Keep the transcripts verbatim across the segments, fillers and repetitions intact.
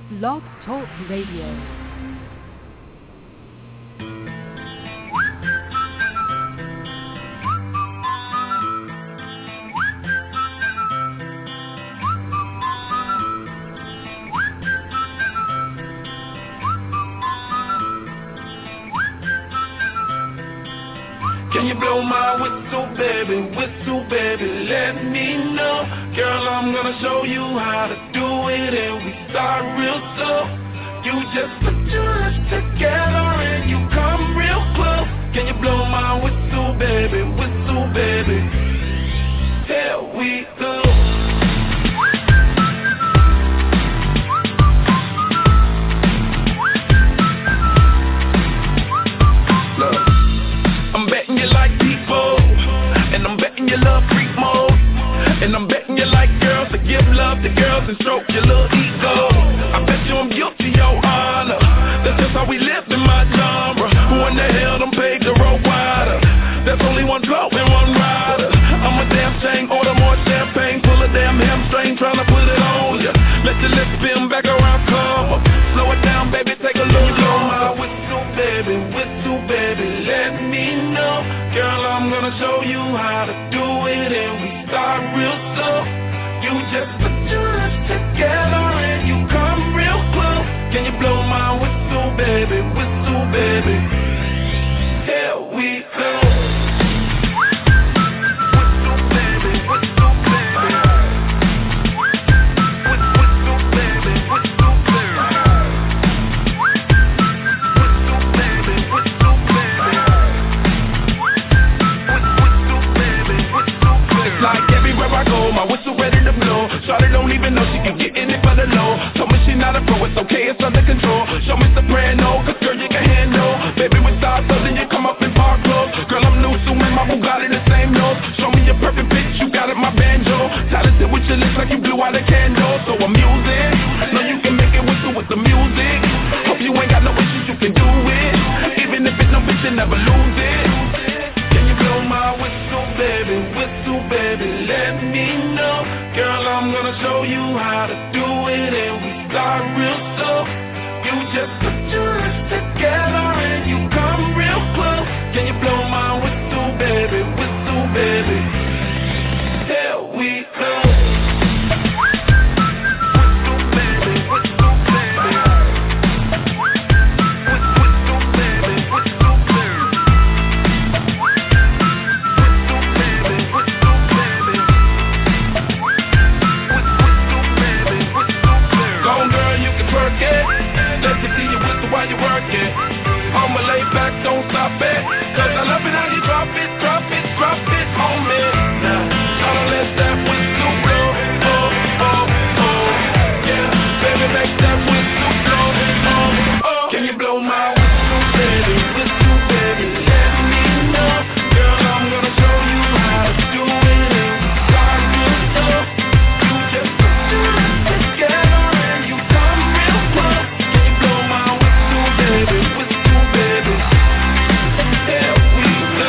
Blog Talk Radio. Can you blow my whistle, baby, whistle, baby, let me know. Girl, I'm gonna show you how to do it, and we start real slow. You just put your lips together and you come real close. Can you blow my whistle, baby, whistle, baby? Here we go. You love freak mode, and I'm betting you like girls to give love to girls and stroke your little ego. I bet you I'm guilty, your honor. That's just how we live in my genre. Who in the hell done paved the road wider? There's only one blow and one rider. I'm a damn shame, order more champagne, pull a damn hamstring, tryna put it on ya. Let your lips spin back around, come up. Slow it down, baby, take a little blow my whistle, baby, whistle, baby, let me know. Girl, I'm gonna show you how to do it, and we start real slow. You just put your lips together and you come real close. Can you blow my whistle, baby, whistle, baby? Here we go. Shawty don't even know she can get in it for the low. Told me she not a pro, it's okay, it's under control. Show me soprano, cause girl you can handle. Baby with stars, so then you come up in park clothes. Girl I'm new, so in my Bugatti the same nose. Show me your perfect pitch, you got it, my banjo. Talented with your lips like you blew out a candle. So I'm using, know you can make it whistle with the music. Hope you ain't got no issues, you can do it. Even if it's no bitch, you never lose it. Can you blow my whistle, baby, whistle, baby, let me know. Girl, I'm gonna show you how to do it, and we start real slow. You just put your lips together and you come real close. Can you blow my whistle, baby, whistle, baby? Here we go. While you working, I'ma lay back, don't stop it. Cause I love it how you drop it, drop it, drop it on me. Now, gotta let that whistle blow, oh, oh, oh. Yeah, baby, make that whistle blow, oh, oh. Can you blow my whistle, baby, whistle, baby, let me know. Girl, I'm gonna show you how to do it, and we start real slow. You just put your lips together and you come real close. Can you blow my baby, whistle, baby, here we go.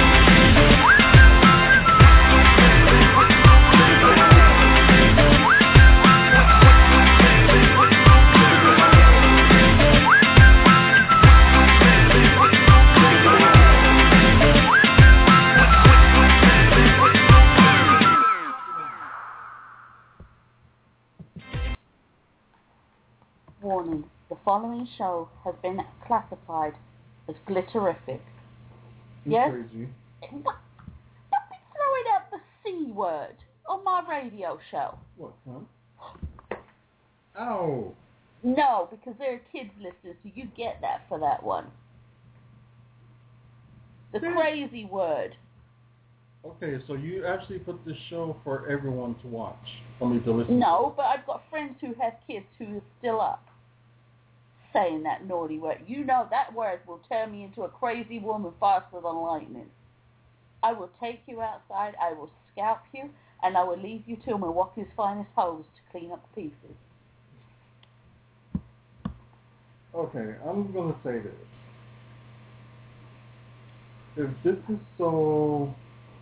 Warning. The following show has been classified as glitterific. You're yes? Crazy. What? Don't be throwing out the C word on my radio show. What, huh? Ow. No, because there are kids listening, so you get that for that one. The Yeah. crazy word. Okay, so you actually put this show for everyone to watch, for me to listen No, to. but I've got friends who have kids who are still up saying that naughty word. You know that word will turn me into a crazy woman faster than lightning. I will take you outside, I will scalp you, and I will leave you to Milwaukee's finest hose to clean up the pieces. Okay, I'm going to say this. If this is so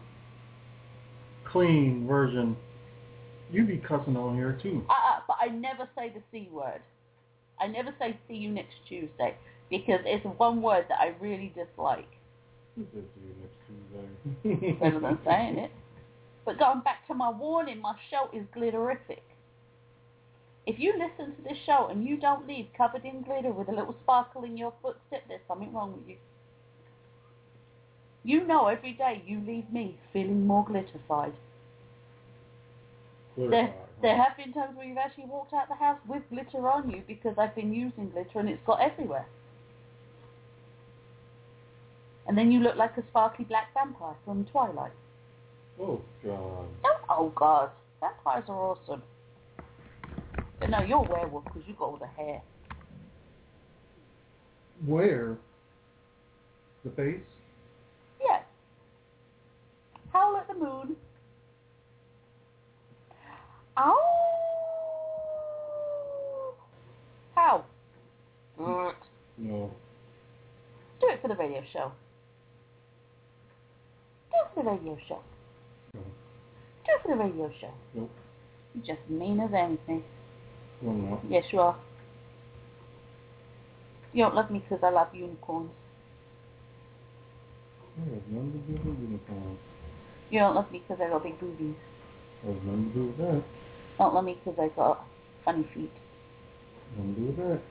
clean version, you be cussing on here too. Uh, uh, but I never say the C word. I never say see you next Tuesday because it's one word that I really dislike. Who said see you next Tuesday? Better than saying it. But going back to my warning, my show is glitterific. If you listen to this show and you don't leave covered in glitter with a little sparkle in your footstep, there's something wrong with you. You know every day you leave me feeling more glitterified. There, there have been times where you've actually walked out the house with glitter on you because I've been using glitter and it's got everywhere. And then you look like a sparkly black vampire from Twilight. Oh, God. Oh, oh God. Vampires are awesome. But no, you're a werewolf because you've got all the hair. Where? The face? Yes. Howl at the moon. Ow! How? No. Do it for the radio show. Do it for the radio show. No. Do it for the radio show. Nope. You're just mean as anything. No, I'm not. Yes, you are. You don't love me because I love unicorns. It has nothing to do with unicorns. You don't love me because I got big boobies. It has nothing to do with that. Don't love me because I got funny feet. Nothing to do with that.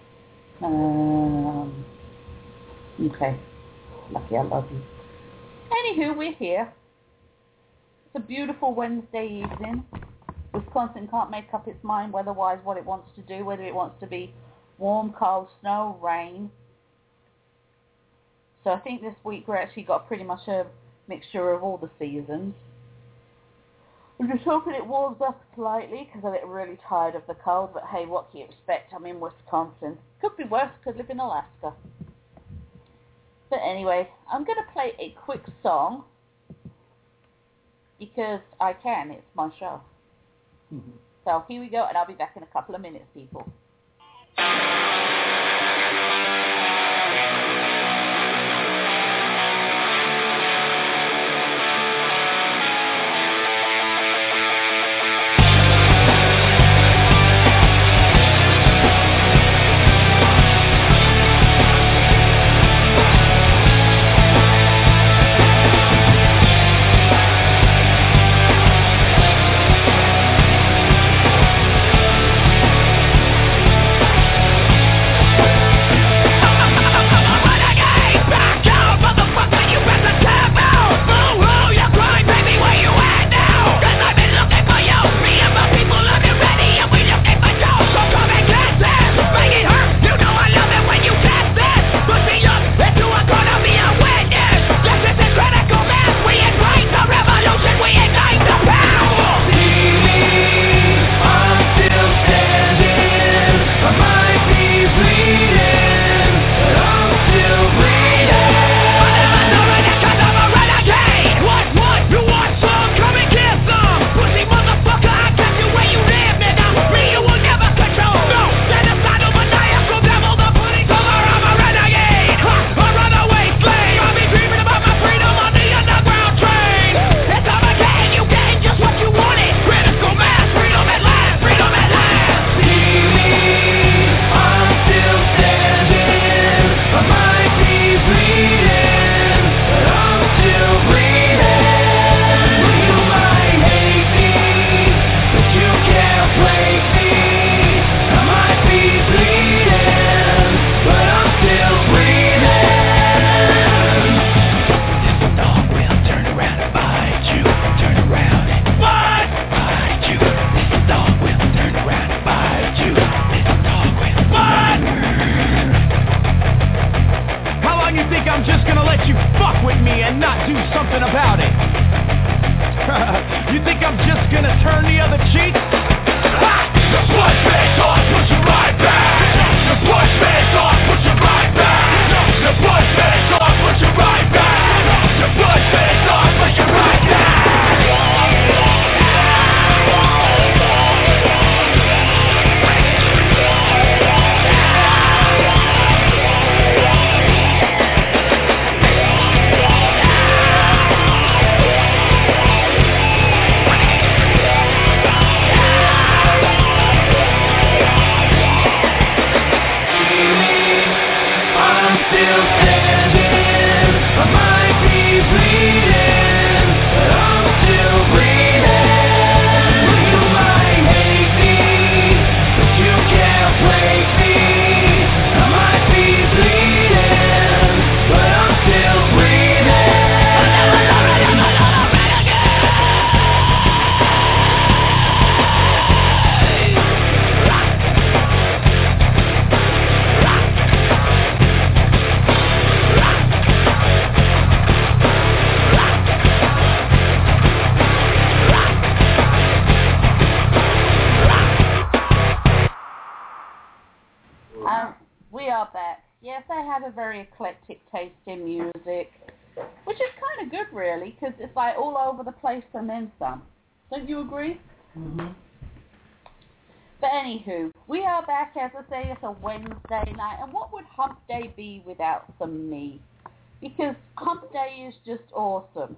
Um, okay. Lucky I love you. Anywho, we're here. It's a beautiful Wednesday evening. Wisconsin can't make up its mind weather-wise what it wants to do, whether it wants to be warm, cold, snow, rain. So I think this week we're actually got pretty much a mixture of all the seasons. I'm just hoping it warms up slightly because I get really tired of the cold, but hey, what can you expect? I'm in Wisconsin. Could be worse, could live in Alaska. But anyway, I'm going to play a quick song because I can, it's my show. So here we go, and I'll be back in a couple of minutes, people. Thank We are back. Yes, I have a very eclectic taste in music, which is kind of good, really, because it's like all over the place and then some. Don't you agree? Mm-hmm. But anywho, we are back. As I say, it's a Wednesday night, and what would Hump Day be without some me? Because Hump Day is just awesome.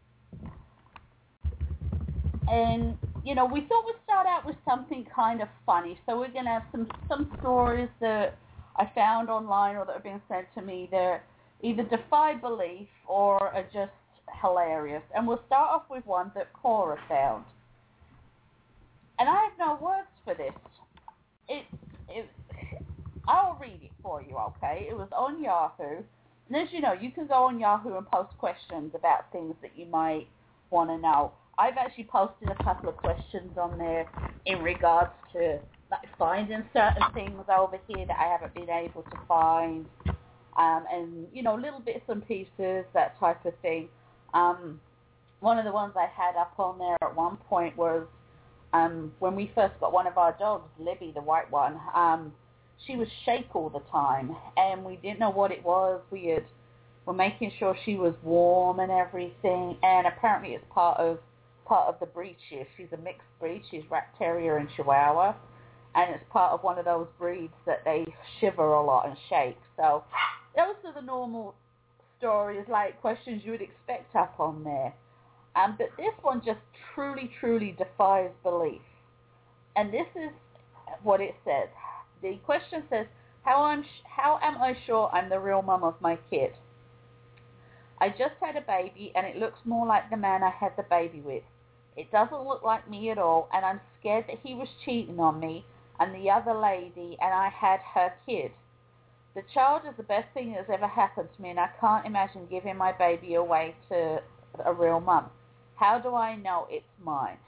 And, you know, we thought we'd start out with something kind of funny. So we're going to have some, some stories that I found online or that have been sent to me that either defy belief or are just hilarious. And we'll start off with one that Cora found. And I have no words for this. It, it, I'll read it for you, okay? It was on Yahoo. And as you know, you can go on Yahoo and post questions about things that you might want to know. I've actually posted a couple of questions on there in regards to like, finding certain things over here that I haven't been able to find, um, and, you know, little bits and pieces, that type of thing. Um, one of the ones I had up on there at one point was um, when we first got one of our dogs, Libby, the white one, um, she was shake all the time, and we didn't know what it was. We had, were making sure she was warm and everything, and apparently it's part of part of the breed she is. She's a mixed breed. She's Rat Terrier and Chihuahua, and it's part of one of those breeds that they shiver a lot and shake. So those are the normal stories, like questions you would expect up on there. Um, but this one just truly, truly defies belief. And this is what it says. The question says, how, I'm sh- how am I sure I'm the real mum of my kid? I just had a baby, and it looks more like the man I had the baby with. It doesn't look like me at all, and I'm scared that he was cheating on me and the other lady, and I had her kid. The child is the best thing that's ever happened to me, and I can't imagine giving my baby away to a real mum. How do I know it's mine?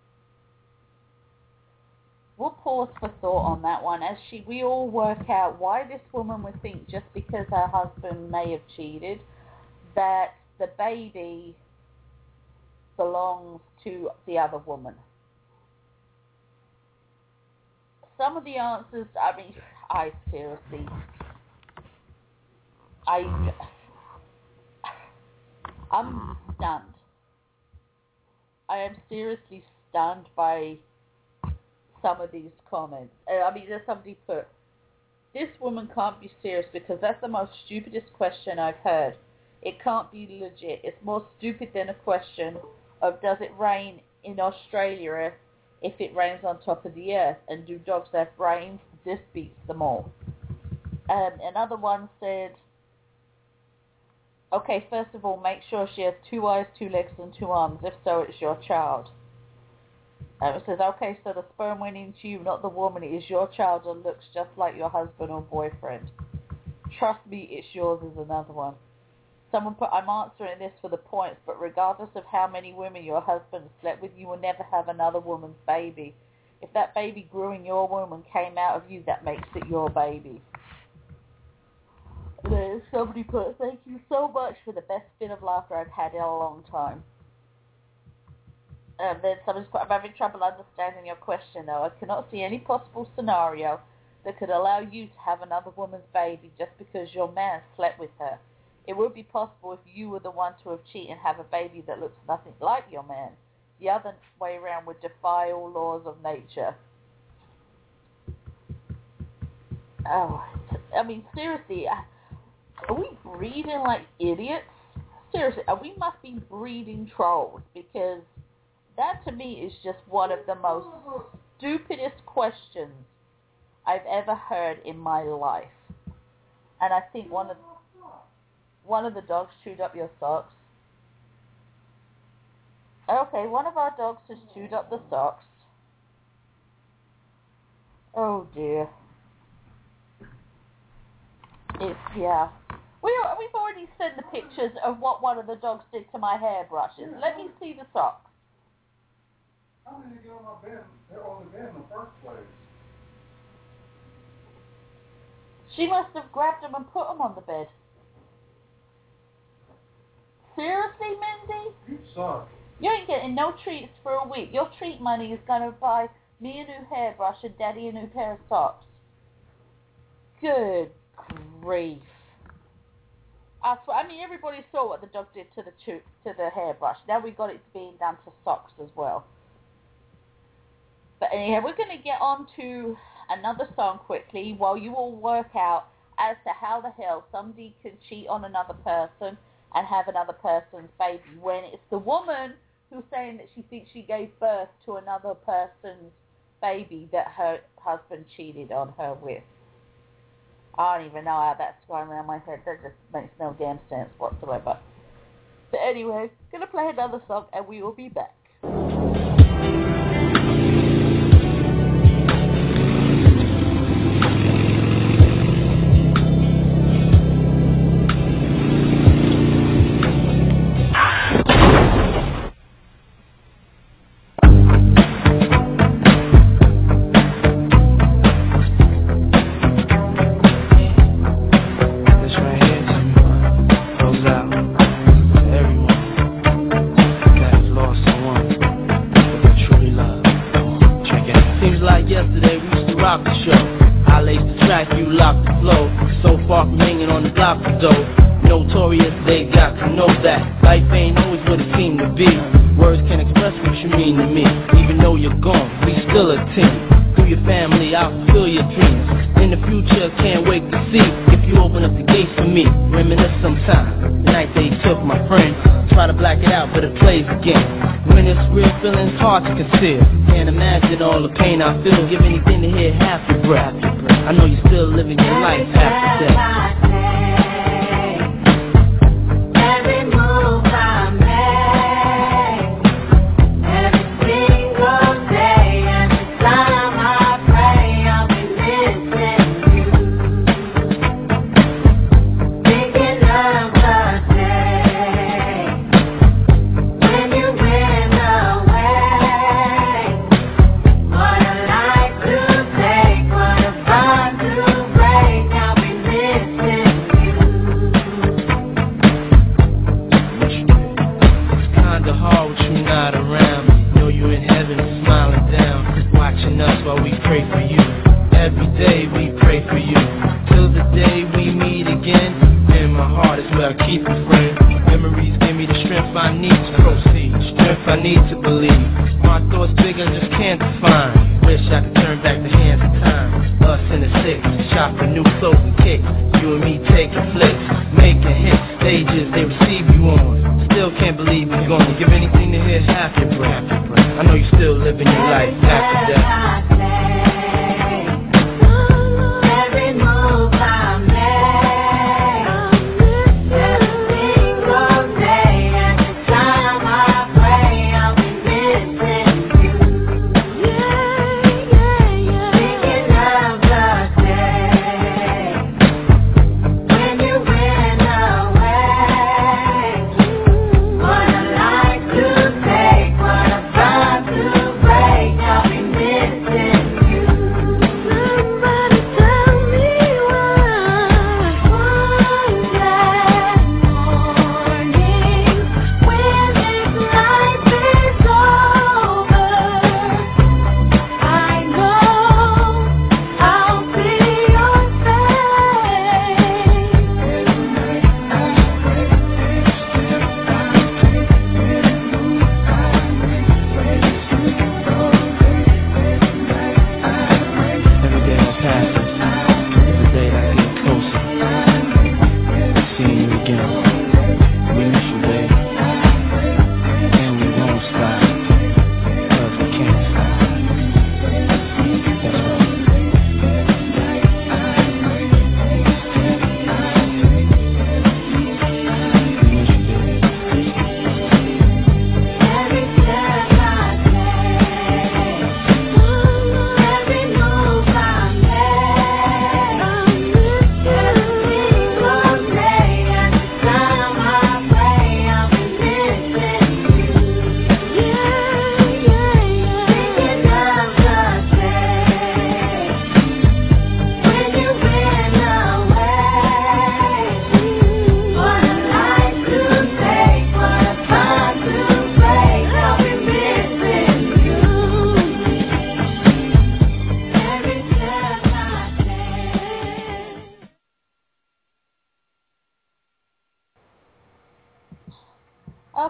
We'll pause for thought on that one as she, we all work out why this woman would think just because her husband may have cheated that the baby belongs to the other woman. Some of the answers, I mean, I seriously, I, I'm stunned. I am seriously stunned by some of these comments. I mean, there's somebody put, this woman can't be serious because that's the most stupidest question I've heard. It can't be legit. It's more stupid than a question of does it rain in Australia if it rains on top of the earth, and do dogs have brains? This beats them all. Um, another one said, okay, first of all, make sure she has two eyes, two legs, and two arms. If so, it's your child. Um, it says, okay, so the sperm went into you, not the woman. It is your child and looks just like your husband or boyfriend. Trust me, it's yours is another one. Someone put, I'm answering this for the points, but regardless of how many women your husband slept with, you will never have another woman's baby. If that baby grew in your womb and came out of you, that makes it your baby. And then somebody put, thank you so much for the best fit of laughter I've had in a long time. And then somebody's put, I'm having trouble understanding your question, though. I cannot see any possible scenario that could allow you to have another woman's baby just because your man slept with her. It would be possible if you were the one to have cheated and have a baby that looks nothing like your man. The other way around would defy all laws of nature. Oh, I mean, seriously, are we breeding like idiots? Seriously, we must be breeding trolls, because that to me is just one of the most stupidest questions I've ever heard in my life. And I think one of one of the dogs chewed up your socks. Okay, one of our dogs has chewed up the socks. Oh dear. It's, yeah. We, we've already sent the pictures of what one of the dogs did to my hairbrushes. Let me see the socks. How did they get on my bed? They're on the bed in the first place. She must have grabbed them and put them on the bed. Seriously, Mindy? You suck. You ain't getting no treats for a week. Your treat money is going to buy me a new hairbrush and Daddy a new pair of socks. Good grief. I swear, I mean, everybody saw what the dog did to the to, to the hairbrush. Now we got it being done to socks as well. But anyhow, we're going to get on to another song quickly while you all work out as to how the hell somebody can cheat on another person and have another person's baby when it's the woman who's saying that she thinks she gave birth to another person's baby that her husband cheated on her with. I don't even know how that's going around my head. That just makes no damn sense whatsoever. But anyway, going to play another song and we will be back. Can't imagine all the pain I feel. Give anything to hear half your breath. I know you're still living your life after death. When you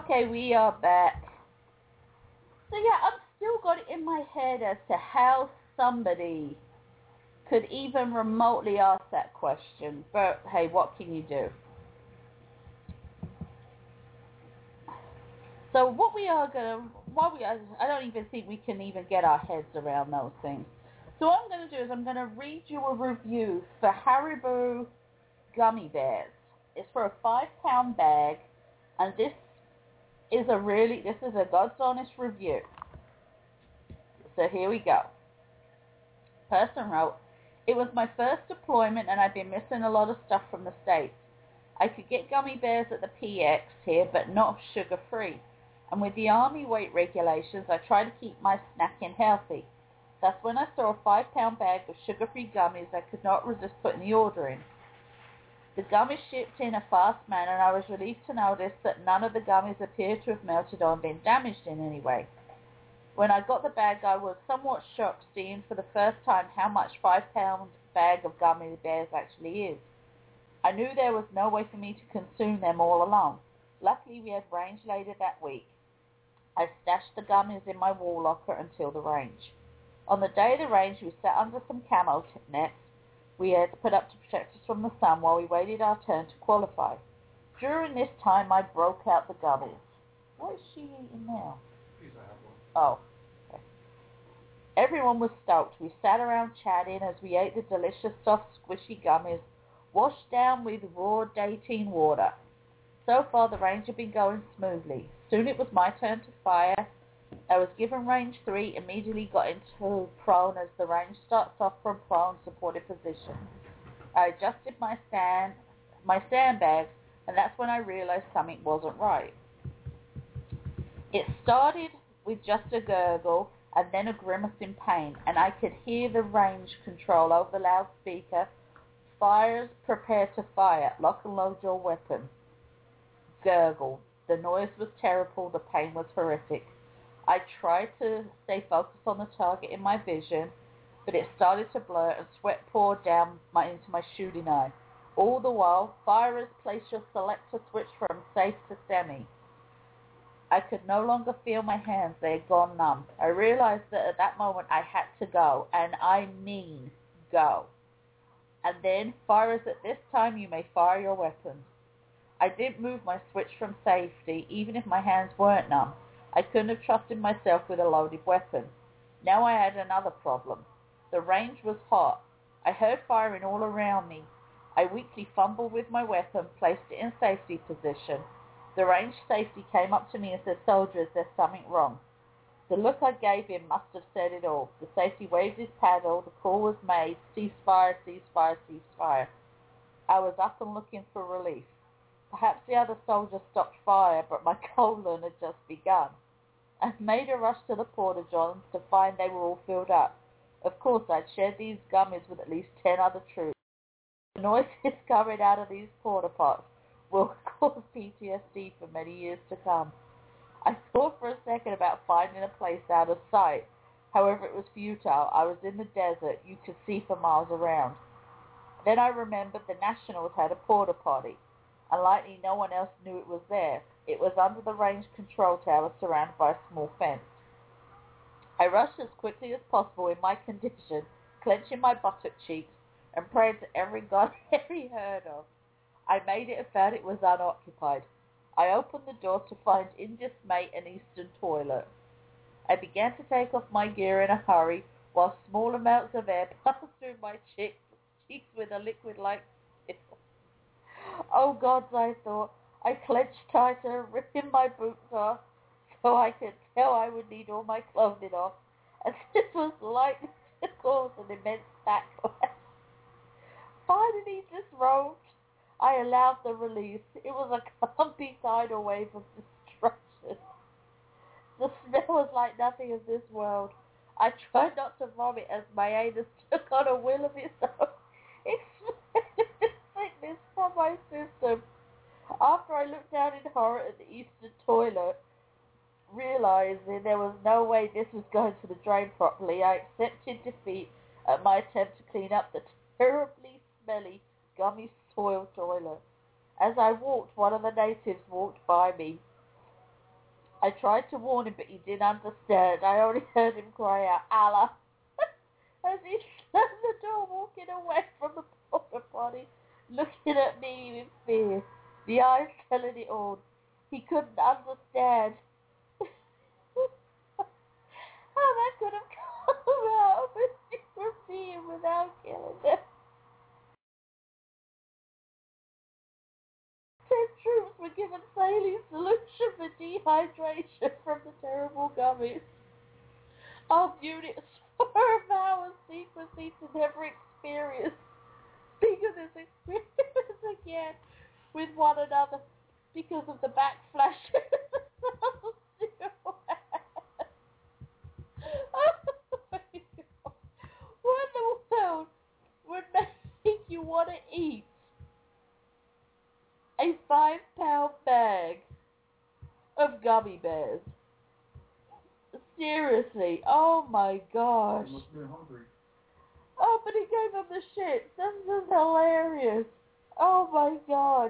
Okay, we are back. So yeah, I've still got it in my head as to how somebody could even remotely ask that question. But hey, what can you do? So what we are gonna, what we are, I don't even think we can even get our heads around those things. So what I'm gonna do is I'm gonna read you a review for Haribo gummy bears. It's for a five pound bag, and this is a really, this is a God's honest review. So here we go. Person wrote, it was my first deployment and I've been missing a lot of stuff from the States. I could get gummy bears at the P X here, but not sugar-free. And with the Army weight regulations, I try to keep my snacking healthy. That's when I saw a five pound bag of sugar-free gummies I could not resist putting the order in. The gummies shipped in a fast manner, and I was relieved to notice that none of the gummies appeared to have melted or been damaged in any way. When I got the bag, I was somewhat shocked seeing for the first time how much five pound bag of gummy bears actually is. I knew there was no way for me to consume them all alone. Luckily, we had range later that week. I stashed the gummies in my wall locker until the range. On the day of the range, we sat under some camo nets we had put up to protect us from the sun while we waited our turn to qualify. During this time, I broke out the gummies. What is she eating now? Oh. Okay. Everyone was stoked. We sat around chatting as we ate the delicious, soft, squishy gummies, washed down with raw Daytine water. So far, the range had been going smoothly. Soon it was my turn to fire. I was given range three, immediately got into prone as the range starts off from prone supported position. I adjusted my stand, my sandbags, and that's when I realized something wasn't right. It started with just a gurgle and then a grimace in pain, and I could hear the range control over the loudspeaker. Fires, prepare to fire. Lock and load your weapon. Gurgle. The noise was terrible. The pain was horrific. I tried to stay focused on the target in my vision, but it started to blur and sweat poured down my, into my shooting eye. All the while, firers, place your selector switch from safe to semi. I could no longer feel my hands. They had gone numb. I realized that at that moment I had to go, and I mean go. And then, firers, at this time you may fire your weapons. I didn't move my switch from safety, even if my hands weren't numb. I couldn't have trusted myself with a loaded weapon. Now I had another problem. The range was hot. I heard firing all around me. I weakly fumbled with my weapon, placed it in safety position. The range safety came up to me and said, "Soldier, is there something wrong?" The look I gave him must have said it all. The safety waved his paddle. The call was made. Ceasefire, ceasefire, ceasefire. I was up and looking for relief. Perhaps the other soldiers stopped fire, but my colon had just begun. I made a rush to the porta-johns to find they were all filled up. Of course, I'd shared these gummies with at least ten other troops. The noises coming out of these porta-pots will cause P T S D for many years to come. I thought for a second about finding a place out of sight. However, it was futile. I was in the desert. You could see for miles around. Then I remembered the Nationals had a porta-potty. Unlikely no one else knew it was there. It was under the range control tower surrounded by a small fence. I rushed as quickly as possible in my condition, clenching my buttock cheeks, and prayed to every god every heard of. I made it and found it was unoccupied. I opened the door to find in dismay an Eastern toilet. I began to take off my gear in a hurry, while small amounts of air passed through my cheeks, cheeks with a liquid-like still. Oh gods, I thought. I clenched tighter, ripping my boots off, so I could tell I would need all my clothing off, as this was likely to cause an immense backlash. Finally disrobed, I allowed the release. It was a comfy tidal wave of destruction. The smell was like nothing of this world. I tried not to vomit as my anus took on a will of its own. It spread sickness from my system. After I looked down in horror at the Eastern toilet, realizing there was no way this was going to the drain properly, I accepted defeat at my attempt to clean up the terribly smelly, gummy soil toilet. As I walked, one of the natives walked by me. I tried to warn him, but he didn't understand. I only heard him cry out, Allah, as he slammed the door, walking away from the porta potty, looking at me in fear, the eyes telling it all. He couldn't understand how that could have come out from me without killing them. Ten troops were given saline solution for dehydration from the terrible gummies. Our units for a vow of secrecy to never experience speak of this experience again with one another because of the backflash. Oh my God. What in the world would make you want to eat a five pound bag of gummy bears? Seriously, oh my gosh. You must be hungry. Oh, but he gave him the shit. This is hilarious. Oh my God.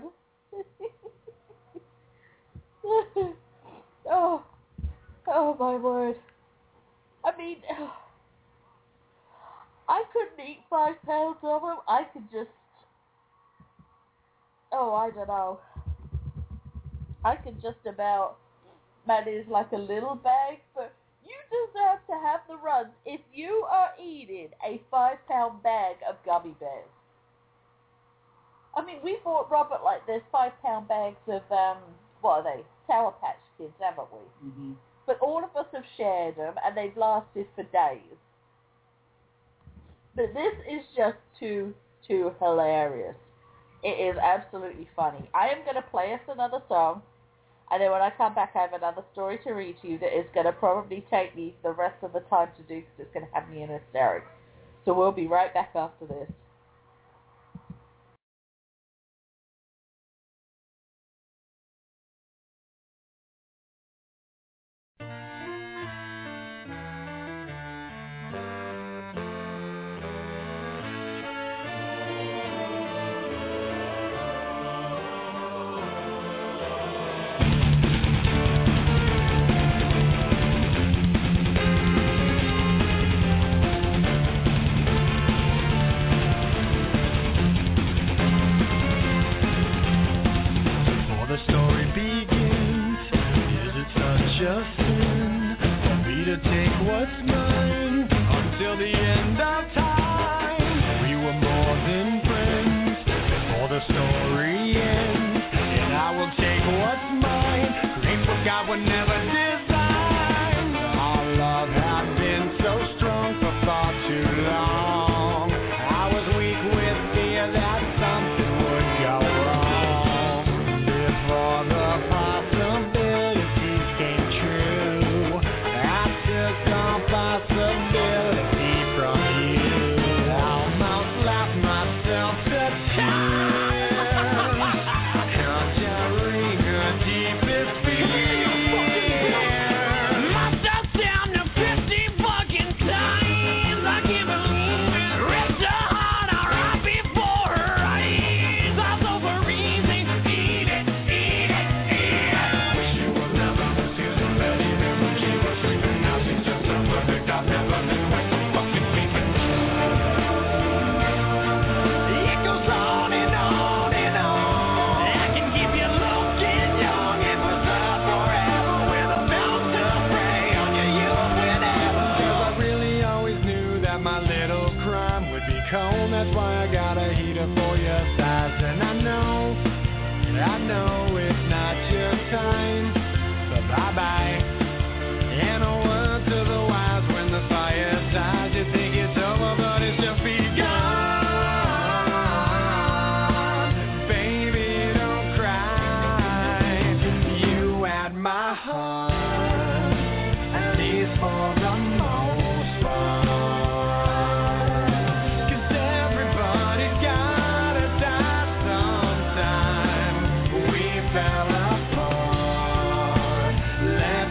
oh, oh my word. I mean, I couldn't eat five pounds of them. I could just, oh, I don't know. I could just about manage like a little bag, but you deserve to have the runs if you are eating a five pound bag of gummy bears. I mean, we bought Robert like there's five pound bags of, um, what are they? Sour Patch Kids, haven't we? Mm-hmm. But all of us have shared them, and they've lasted for days. But this is just too, too hilarious. It is absolutely funny. I am going to play us another song, and then when I come back, I have another story to read to you that is going to probably take me the rest of the time to do because it's going to have me in hysterics. So we'll be right back after this. Fell apart. Let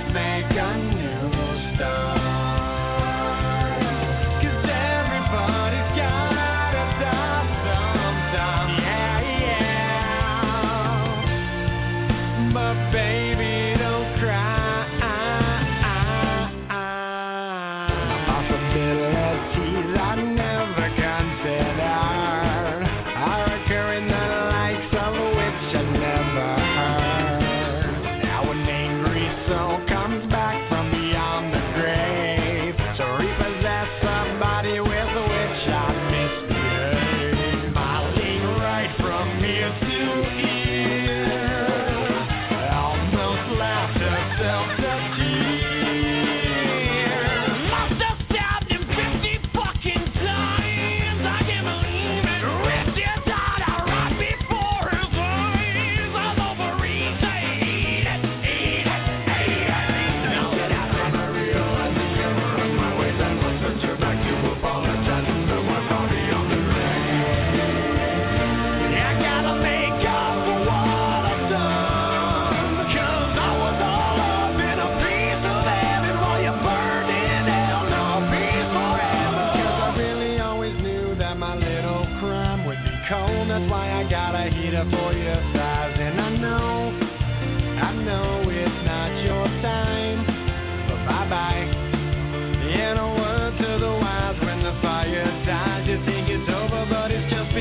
that's why I got a heater for your thighs. And I know, I know it's not your time, but bye-bye. And a word to the wise, when the fire dies, you think it's over, but it's just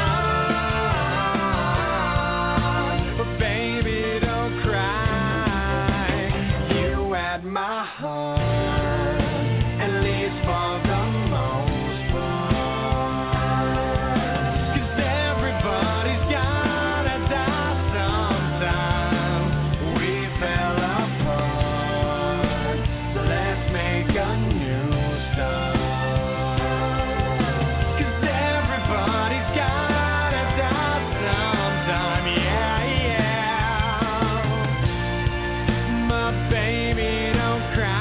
begun. But baby, don't cry, you had my heart, at least for the most part. 'Cause everybody's gotta die sometime. We fell apart, so let's make a new start. 'Cause everybody's gotta die sometime, yeah, yeah. My baby, don't cry.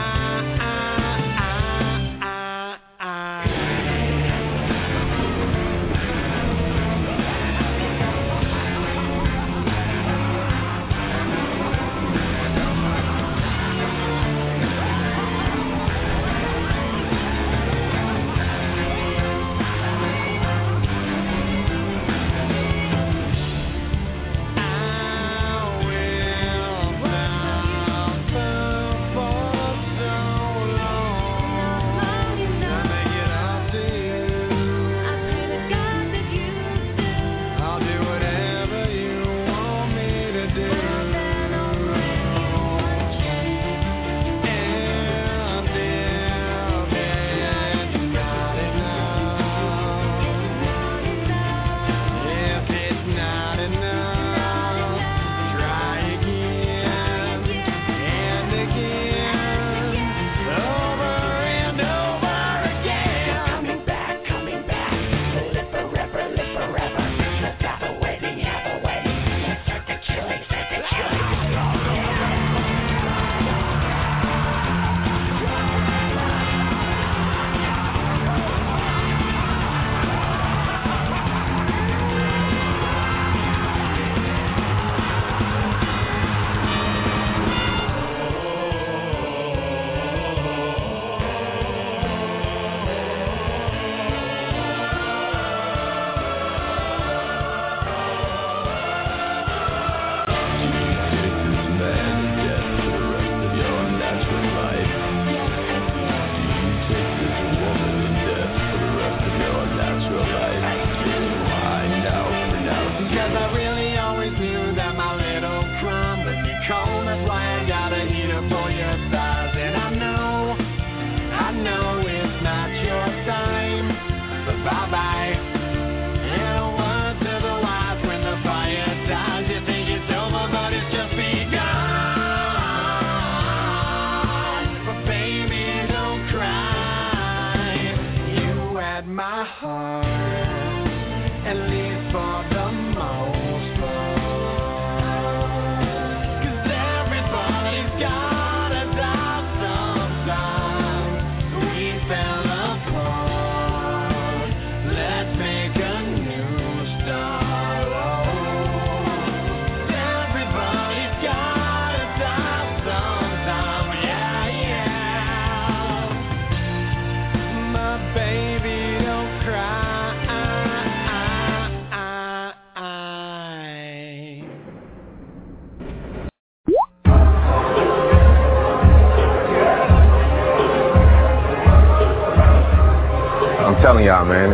Y'all, man,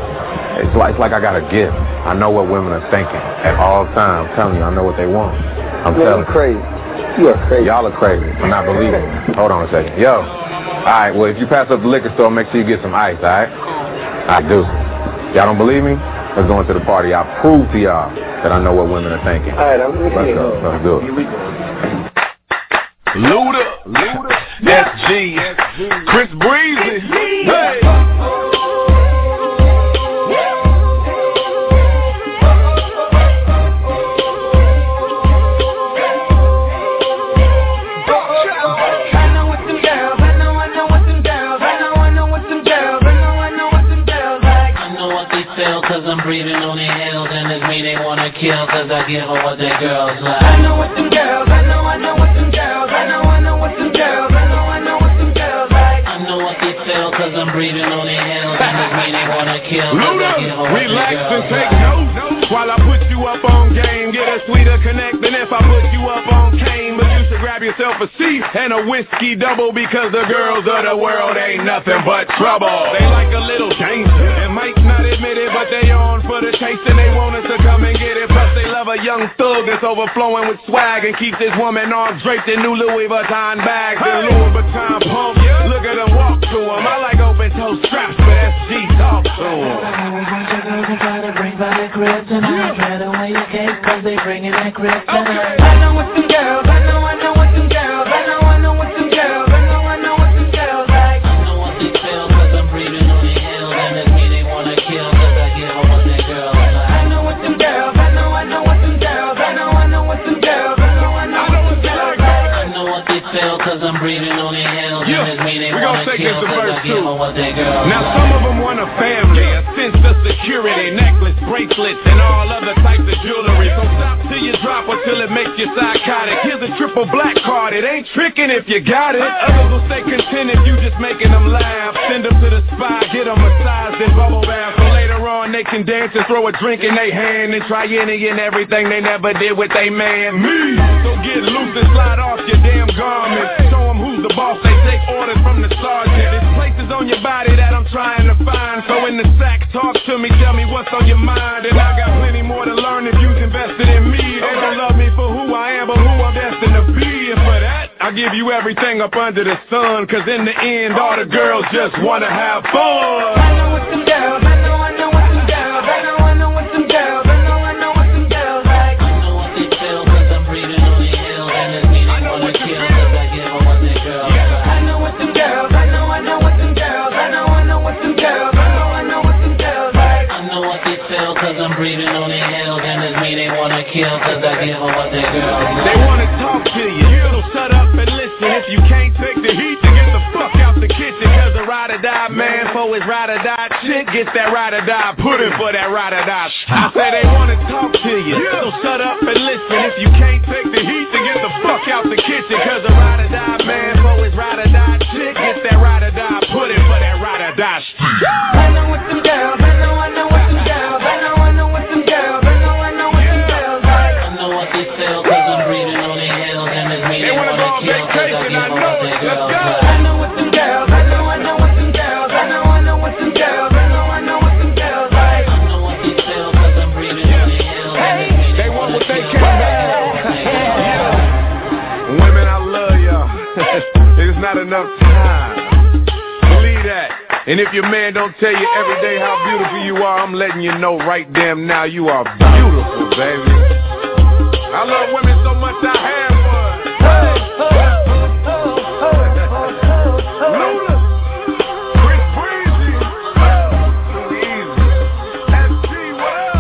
it's like, it's like I got a gift. I know what women are thinking at all times. I'm telling you, I know what they want. I'm You're telling crazy. You are crazy. Y'all are crazy for not believing me. Hold on a second. Yo, all right, well, if you pass up the liquor store, make sure you get some ice, all right? I do. Y'all don't believe me? Let's go into the party. I'll prove to y'all that I know what women are thinking. All right, I'm going to Let's go. Let's do it. Luda, Luda, S G, Chris Breezy, hey. Cause I'm breathing on their heels, and it's me they wanna kill, cause I give them what their girls like. I know what them girls, I know, I know what them girls, I know, I know what them girls, I know, I know what them girls like. I know what they feel, cause I'm breathing on their heels, and it's me they wanna kill, cause I give them what their girls like. Relax and take notes. up on game, get a sweeter connect than if I put you up on cane. But you should grab yourself a seat and a whiskey double, because the girls of the world ain't nothing but trouble. They like a little danger and might not admit it, but they on for the taste and they want us to come and get it. Plus they love a young thug that's overflowing with swag and keeps his woman arms draped in new Louis Vuitton bags and Louis Vuitton pumps. Look at them walk to them. I like open toe straps, but S G talk to them. Try to bring by the crib tonight. Thread away your cake, cause they bringing that crib tonight. I know what some girls, I know, I know what some girls, I know, I know what some girls, I know, I know what some girls like. I know what they feel, cause I'm breathing on the hills, and it's me they wanna kill, cause I give them what they girls like. I know what some girls, I know, I know what some girls, I know, I know what some girls, I know, I know what some girls like. I know what they feel, cause I'm breathing on the hills, and it's me they wanna kill, cause I give them what they girls like. Now some of them want a family, a sense of security, necklace, bracelets, and all other types of jewelry. So stop till you drop or till it makes you psychotic. Here's a triple black card, it ain't tricking if you got it. Others will stay content if you just making them laugh. Send them to the spa, get them massaged and bubble bath. So later on they can dance and throw a drink in their hand and try any and everything they never did with they man. Me! So get loose and slide off your damn garments. Show them who's the boss, they take orders from the sergeant. There's places on your body that I'm trying to find. So in the sack, talk to me, tell me what's on your mind. And I got plenty more to learn if you've invested in me. They don't love me for who I am, but who I'm destined to be. And for that, I give you everything up under the sun. Cause in the end, all the girls just wanna have fun. I know what some girls, I know, I know what some girls, I know, I know what some girls, I know, I know what some girls like. I know what they feel, cause I'm breathing on the hills, and it's me they wanna kill, cause I give them what they girls like. I know what some girls, I know, I know what some girls, I know, I know what some girls, I know, I know what some girls like. I know what they feel, cause I'm breathing on the hills, and it's me they wanna kill, cause I give them what they girls like. They wanna talk to you, so shut up and listen. If you can't take the heat, then get the fuck out the kitchen. Cause a ride or die man for his ride or die chick gets that ride or die pudding for that ride or die. I say they wanna talk to you, so shut up and listen. If you can't take the heat, then get the fuck out the kitchen. Cause a ride or die man for his ride or die chick gets that ride or die pudding for that ride or die. I know what some girls, I know, I know what some girls, I know, I know what some girls, I know, I know what some girls like. I know what they feel, cause I'm breathing on the hills, and it's me they wanna kill, cause I give them what they girls like. I know what some girls, I know, I know what some girls, I know, I know what some girls, I know, I know what some girls like. I know what they feel, cause I'm breathing on the hills, and it's me they want what they can have. Women, I love y'all. There's not enough time. Believe that. And if your man don't tell you every day how beautiful you are, I'm letting you know right damn now you are beautiful, baby. I love women so much I have one. Luda, Chris Breezy, too easy. S G, what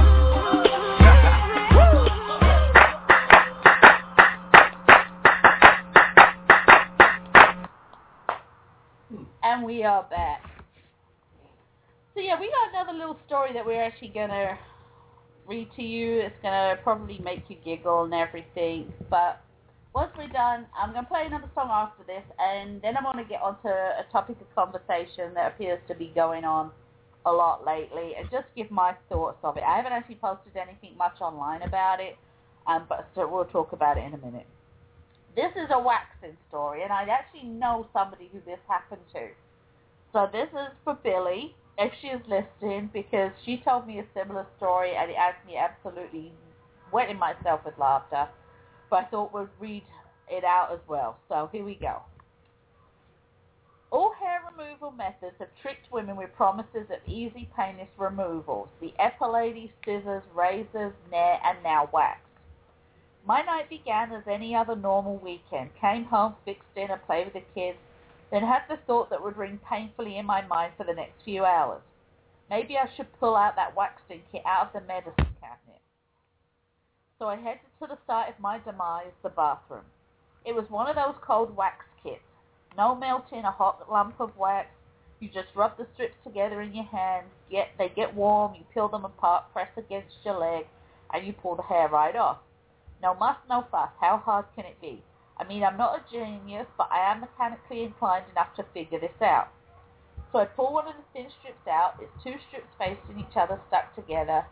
And we are back. So yeah, we got another little story that we're actually going to read to you. It's going to probably make you giggle and everything. But once we're done, I'm going to play another song after this, and then I'm going to get onto a topic of conversation that appears to be going on a lot lately, and just give my thoughts of it. I haven't actually posted anything much online about it, um, but so we'll talk about it in a minute. This is a waxing story, and I actually know somebody who this happened to. So this is for Billy, if she is listening, because she told me a similar story, and it had me absolutely wetting myself with laughter. But I thought we'd read it out as well. So here we go. All hair removal methods have tricked women with promises of easy painless removals. The Epilady, scissors, razors, Nair, and now wax. My night began as any other normal weekend. Came home, fixed dinner, played with the kids, then had the thought that would ring painfully in my mind for the next few hours. Maybe I should pull out that waxing kit out of the medicine cabinet. So I headed to the site of my demise, the bathroom. It was one of those cold wax kits. No melting, a hot lump of wax. You just rub the strips together in your hands. Get, they get warm, you peel them apart, press against your leg, and you pull the hair right off. No muss, no fuss. How hard can it be? I mean, I'm not a genius, but I am mechanically inclined enough to figure this out. So I pull one of the thin strips out. It's two strips facing each other, stuck together.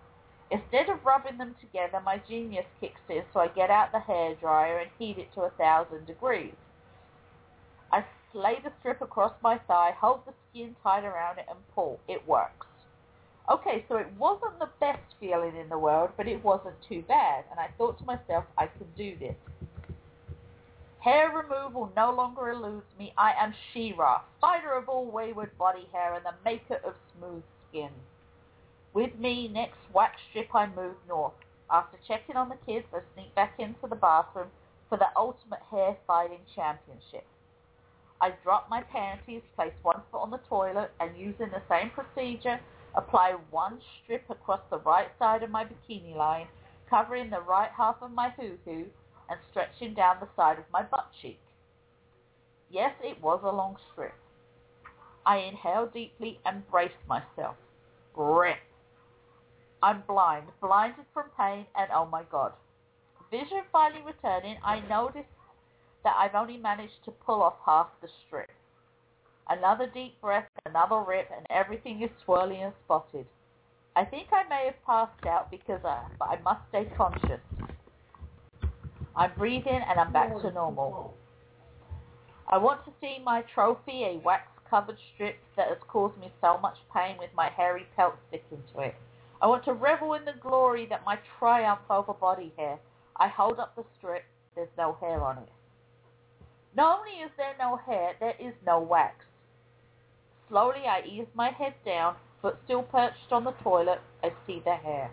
Instead of rubbing them together, my genius kicks in, so I get out the hairdryer and heat it to a thousand degrees. I lay the strip across my thigh, hold the skin tight around it, and pull. It works. Okay, so it wasn't the best feeling in the world, but it wasn't too bad, and I thought to myself, I can do this. Hair removal no longer eludes me. I am She-Ra, fighter of all wayward body hair and the maker of smooth skin. With me, next wax strip, I move north. After checking on the kids, I sneak back into the bathroom for the ultimate hair fighting championship. I drop my panties, place one foot on the toilet, and using the same procedure, apply one strip across the right side of my bikini line, covering the right half of my hoo-hoo and stretching down the side of my butt cheek. Yes, it was a long strip. I inhale deeply and brace myself. Rip. I'm blind, blinded from pain, and oh my God. Vision finally returning, I notice that I've only managed to pull off half the strip. Another deep breath, another rip, and everything is swirly and spotted. I think I may have passed out because I, but I must stay conscious. I'm breathing and I'm back to normal. I want to see my trophy, a wax-covered strip that has caused me so much pain with my hairy pelt sticking to it. I want to revel in the glory that my triumph over body hair. I hold up the strip. There's no hair on it. Not only is there no hair, there is no wax. Slowly I ease my head down, foot still perched on the toilet. I see the hair.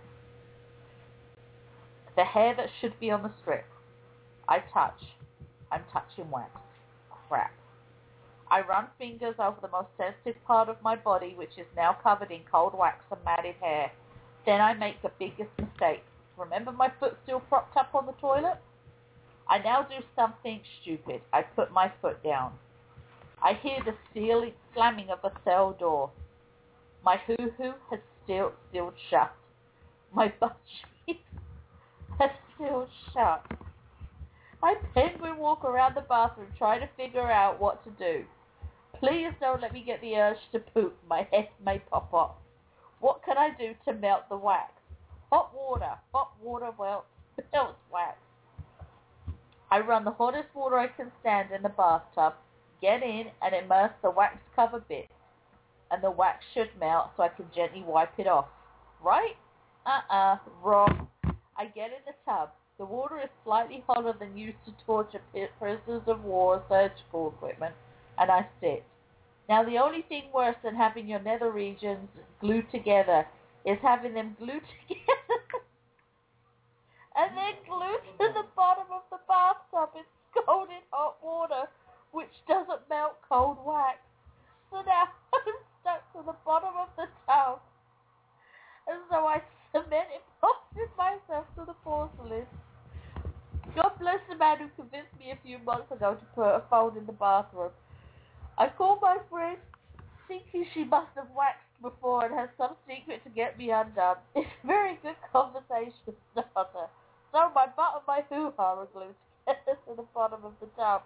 The hair that should be on the strip. I touch. I'm touching wax. Crap. I run fingers over the most sensitive part of my body, which is now covered in cold wax and matted hair. Then I make the biggest mistake. Remember my foot still propped up on the toilet? I now do something stupid. I put my foot down. I hear the sealing, slamming of a cell door. My hoo-hoo has still sealed shut. My butt cheek has sealed shut. I penguin walk around the bathroom trying to figure out what to do. Please don't let me get the urge to poop. My head may pop off. What can I do to melt the wax? Hot water. Hot water well, melts wax. I run the hottest water I can stand in the bathtub, get in and immerse the wax-covered bit, and the wax should melt so I can gently wipe it off. Right? Uh-uh. Wrong. I get in the tub. The water is slightly hotter than used to torture prisoners of war surgical equipment, and I sit. Now, the only thing worse than having your nether regions glued together is having them glued together and then glued to the bottom of the bathtub in scalding hot water, which doesn't melt cold wax. So now I'm stuck to the bottom of the tub, and so I cement impulsed myself to the porcelain. God bless the man who convinced me a few months ago to put a phone in the bathroom. I called my friend, thinking she must have waxed before and has some secret to get me undone. It's a very good conversation starter. So my butt and my hoo-ha are glued together to the bottom of the tub.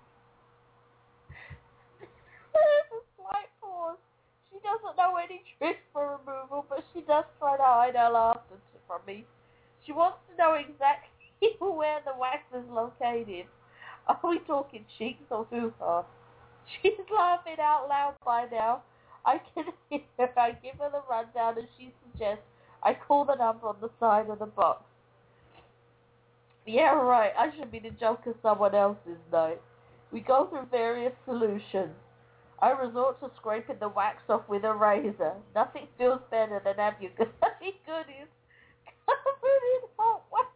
There's a slight pause. She doesn't know any tricks for removal, but she does try to hide her laughter from me. She wants to know exactly where the wax is located. Are we talking cheeks or hoo-ha? She's laughing out loud by now. I can hear her. I give her the rundown and she suggests I call the number on the side of the box. Yeah, right. I should be the joke of someone else's note. We go through various solutions. I resort to scraping the wax off with a razor. Nothing feels better than have your gummy goodies covered in hot wax.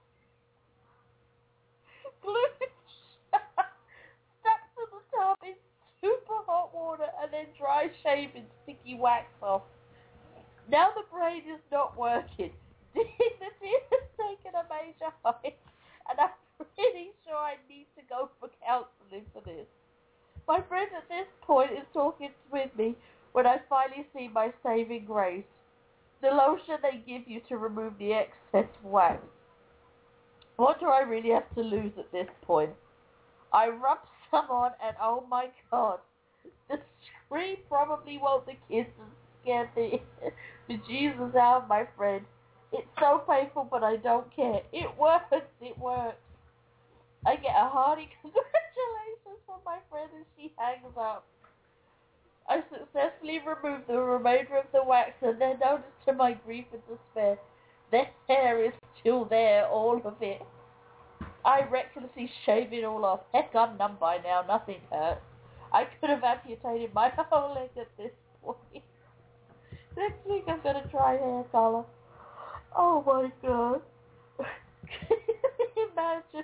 Glued shut, stuck to the tub in super hot water, and then dry shaving sticky wax off. Now the brain is not working. Dignity has taken a major hit, and I'm pretty sure I need to go for counseling for this. My friend at this point is talking with me when I finally see my saving grace. The lotion they give you to remove the excess wax. What do I really have to lose at this point? I rub some on and oh my God, the scream probably woke the kids and scared the bejesus out of my friend. It's so so painful, but I don't care. It works. It works. I get a hearty congratulations from my friend as she hangs up. I successfully removed the remainder of the wax and then noticed to my grief and despair, the hair is still there, all of it. I recklessly shave it all off. Heck, I'm numb by now. Nothing hurts. I could have amputated my whole leg at this point. Next week I'm going to try hair color. Oh my god. Can you imagine?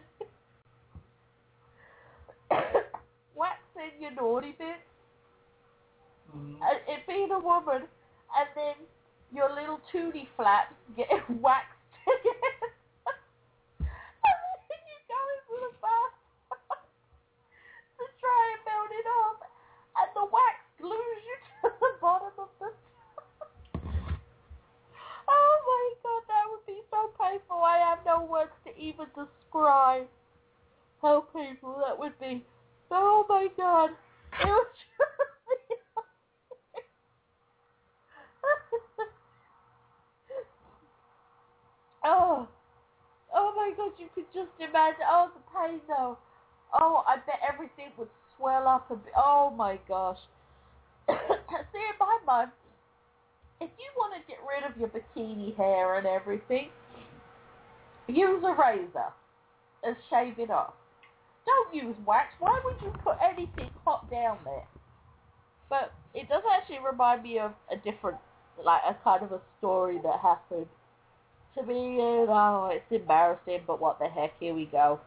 Waxing your naughty bit. Mm-hmm. And it being a woman, and then your little tootie flaps get waxed together. And then you go into the bath to try and melt it off, and the wax glues you to the bottom of the Oh my god, that would be so painful. I have no words to even describe how painful that would be. Oh my god. It was just Oh. Oh my god, you could just imagine. Oh, the pain though. Oh, I bet everything would swell up a bit. Oh my gosh. See, in my mind, if you want to get rid of your bikini hair and everything, use a razor and shave it off. Don't use wax. Why would you put anything hot down there? But it does actually remind me of a different, like a kind of a story that happened to me. And oh, it's embarrassing, but what the heck, here we go.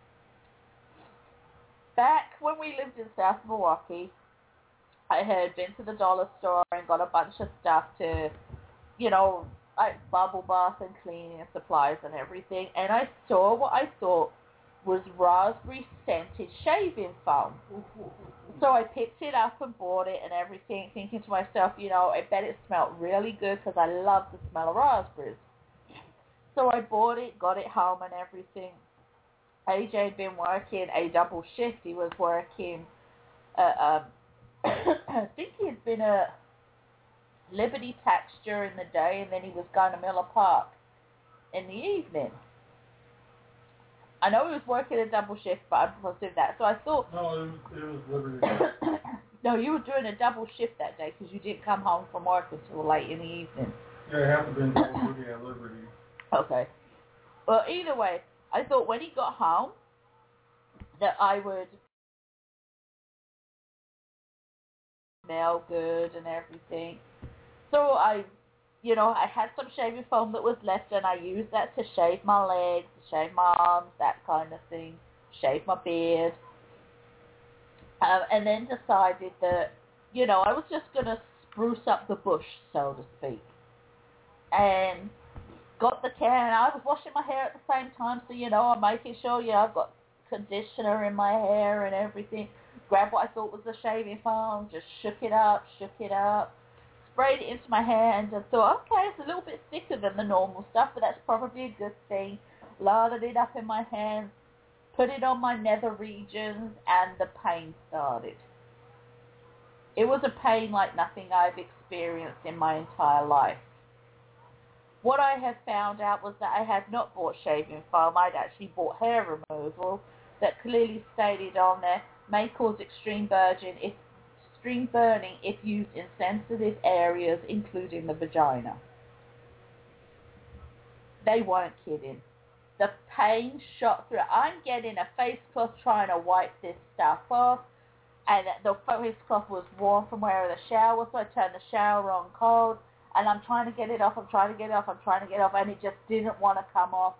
Back when we lived in South Milwaukee, I had been to the dollar store and got a bunch of stuff to, you know, like bubble bath and cleaning supplies and everything. And I saw what I thought was raspberry scented shaving foam. So I picked it up and bought it and everything, thinking to myself, you know, I bet it smelled really good because I love the smell of raspberries. So I bought it, got it home and everything. A J had been working a double shift. He was working uh, um, I think he had been at Liberty Tax during the day, and then he was going to Miller Park in the evening. I know he was working a double shift, but I presume that. So I thought... No, it was, it was Liberty. No, you were doing a double shift that day because you didn't come home from work until late in the evening. Yeah, it happened to be double duty at Liberty. Okay. Well, either way, I thought when he got home that I would smell good and everything. So I, you know, I had some shaving foam that was left, and I used that to shave my legs, to shave my arms, that kind of thing, shave my beard. Um, and then decided that, you know, I was just going to spruce up the bush, so to speak. And got the can. I was washing my hair at the same time, so, you know, I'm making sure, you know, I've got conditioner in my hair and everything. Grabbed what I thought was the shaving foam, just shook it up, shook it up, sprayed it into my hair, and just thought, okay, it's a little bit thicker than the normal stuff, but that's probably a good thing. Lathered it up in my hands, put it on my nether regions, and the pain started. It was a pain like nothing I've experienced in my entire life. What I had found out was that I had not bought shaving foam. I'd actually bought hair removal that clearly stated on there, may cause extreme burning if, extreme burning if used in sensitive areas, including the vagina. They weren't kidding. The pain shot through. I'm getting a face cloth trying to wipe this stuff off, and the face cloth was warm from where the shower was, so I turned the shower on cold, and I'm trying to get it off, I'm trying to get it off, I'm trying to get it off, and it just didn't want to come off.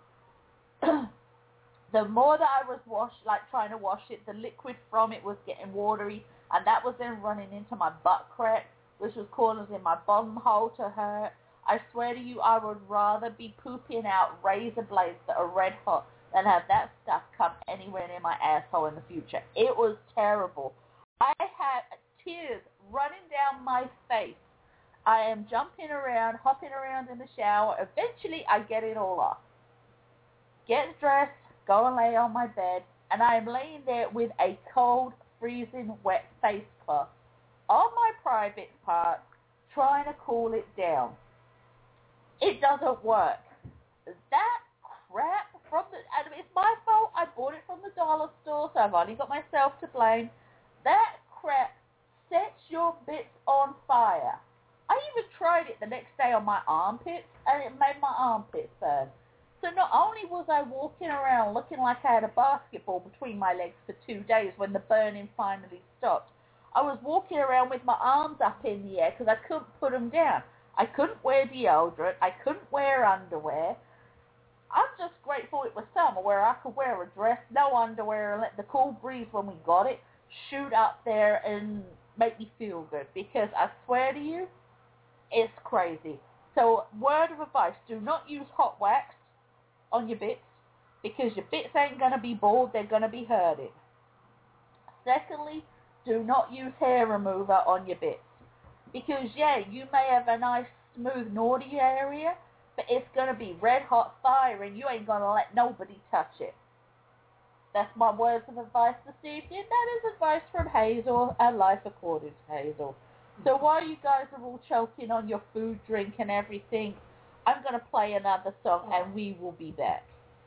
The more that I was wash, like trying to wash it, the liquid from it was getting watery, and that was then running into my butt crack, which was causing my bottom hole to hurt. I swear to you, I would rather be pooping out razor blades that are red hot than have that stuff come anywhere near my asshole in the future. It was terrible. I had tears running down my face. I am jumping around, hopping around in the shower. Eventually, I get it all off. Get dressed, go and lay on my bed, and I am laying there with a cold, freezing, wet face cloth on my private part, trying to cool it down. It doesn't work. that crap from the, and it's my fault, I bought it from the dollar store, so I've only got myself to blame. That crap sets your bits on fire. I even tried it the next day on my armpits, and it made my armpits burn. So not only was I walking around looking like I had a basketball between my legs for two days when the burning finally stopped, I was walking around with my arms up in the air because I couldn't put them down. I couldn't wear deodorant. I couldn't wear underwear. I'm just grateful it was summer where I could wear a dress, no underwear, and let the cool breeze when we got it shoot up there and make me feel good. Because I swear to you, it's crazy. So word of advice, do not use hot wax on your bits because your bits ain't going to be bald, they're going to be hurting. Secondly, do not use hair remover on your bits because, yeah, you may have a nice, smooth, naughty area, but it's going to be red hot fire and you ain't going to let nobody touch it. That's my words of advice this evening. That is advice from Hazel and Life According to Hazel. So while you guys are all choking on your food, drink, and everything, I'm going to play another song and we will be back.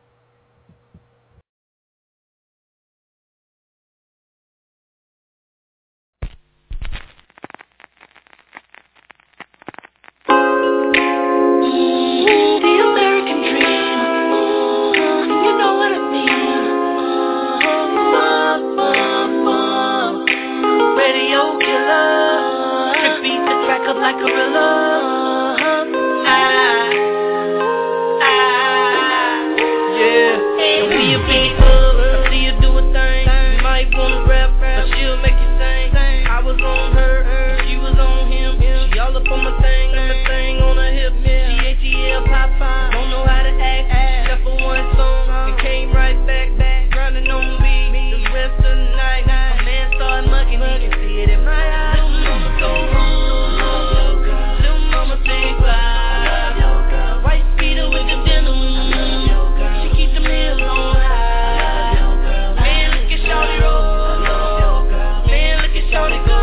Like a gorilla, I, I, yeah. And we a big hug, I see you do a thing. You might wanna rap, but she'll make you sing. I was on her, and she was on him. She all up on my thing, and my thing on her hip. G H E L pop five, don't know how to act. Except for one song, and came right back, back, grinding on me. The rest of the night, my man started mugging, he can see it in my eyes. So white speeder with the denim. She keep the meals on high. Man, look at shawty roll. Man, look at shawty go.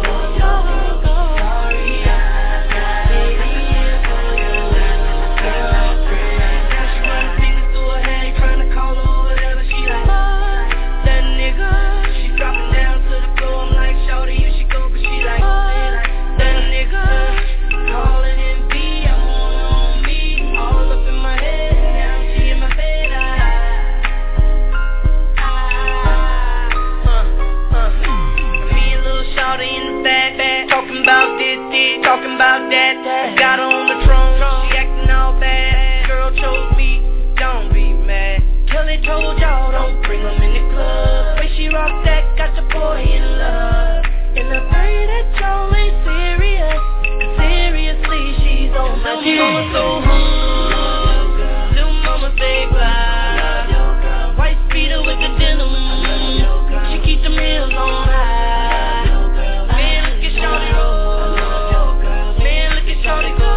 Sorry, I made it for your girlfriend. Now she running fingers through her head, trying to call her whatever. She like, that nigga. She dropping down to the floor. I'm like, shawty, you should go, but she like, that nigga. Calling him. Talking about this, this, talking about that. I got her on the throne, she acting all bad. Girl chose me, don't be mad. Kelly told y'all, don't bring them in the club. Way she rock that, got the boy in love. And I pray that y'all ain't serious. Seriously, she's on my dick. Little mama so hood, little mama say bye. White speeder with the denim. She keep the meals on high. Shawty roll, man, look at shawty go.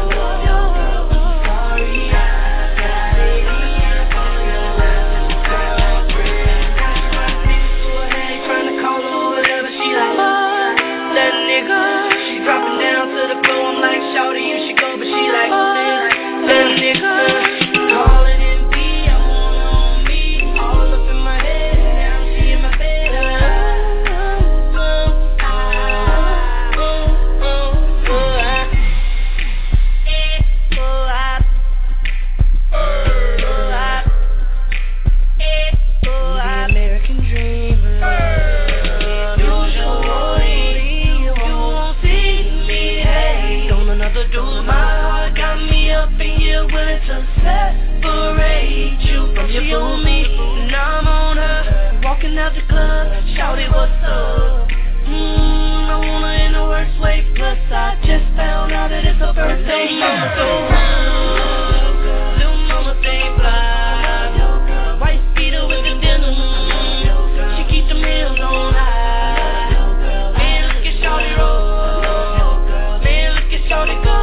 Sorry, I made it for your girlfriend. Now she running fingers through her head, trying to call her whatever. She like, that nigga. She dropping down to the floor. I'm like, shawty, you should go, but she like, that nigga. Calling him B, I want her on me. All up in my head, now she in my bed. Separate you from your boo me. Now I'm on her, walking out the club. Shawty, what's up? Mmm, I want her in the worst way. Plus I just found out that it's her birthday. Mama so rude, little mama say fly. White speeder with the denim. She keep the meals on high. Man, look at shawty roll. Man, look at shawty go.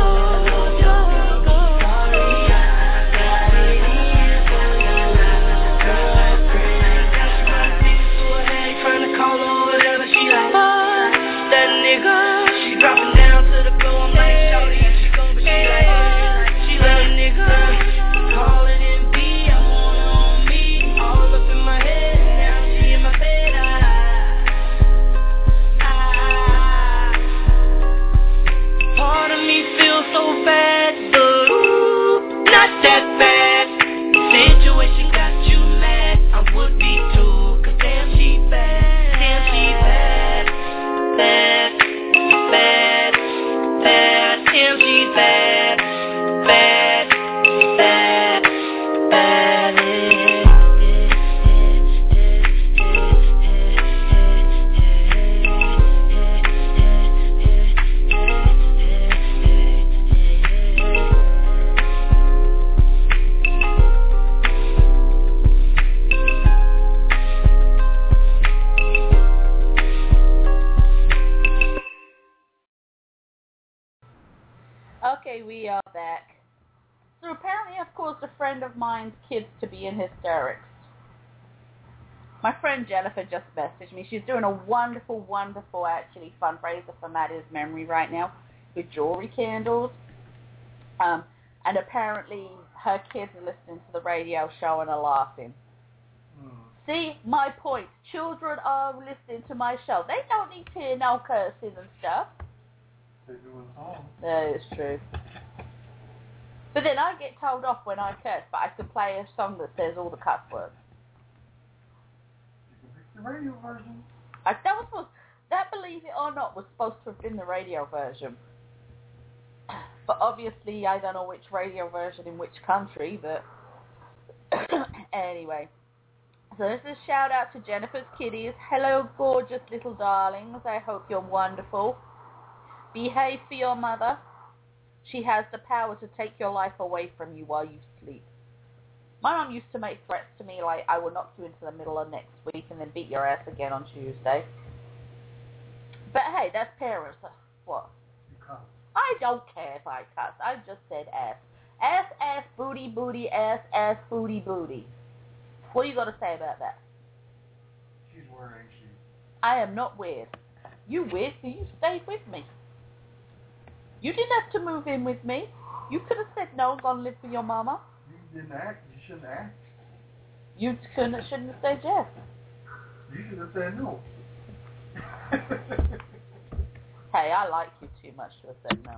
She dropping down to the floor, I'm like, shawty, she go, but she like, are back. So apparently I've caused a friend of mine's kids to be in hysterics. My friend Jennifer just messaged me. She's doing a wonderful, wonderful, actually, fundraiser for Maddie's memory right now with jewelry candles. Um, and apparently her kids are listening to the radio show and are laughing. Mm. See, my point. Children are listening to my show. They don't need to hear no cursing and stuff. They're doing songs. That is true. But then I get told off when I curse, but I can play a song that says all the cuss words. You can pick the radio version. I, that was supposed, that, believe it or not, was supposed to have been the radio version. But obviously, I don't know which radio version in which country, but anyway. So this is a shout out to Jennifer's Kitties. Hello, gorgeous little darlings. I hope you're wonderful. Behave for your mother. She has the power to take your life away from you while you sleep. My mom used to make threats to me like, I will knock you into the middle of next week and then beat your ass again on Tuesday. But hey, that's parents. What? You cuss. I don't care if I cuss. I just said ass. Ass, ass, booty, booty, ass, ass, booty, booty. What are you going to say about that? She's weird, ain't she? I am not weird. You weird, so you stayed with me. You didn't have to move in with me. You could have said no, gone live with your mama. You didn't act. You shouldn't act. You couldn't, shouldn't have said yes. You should have said no. Hey, I like you too much to have said no.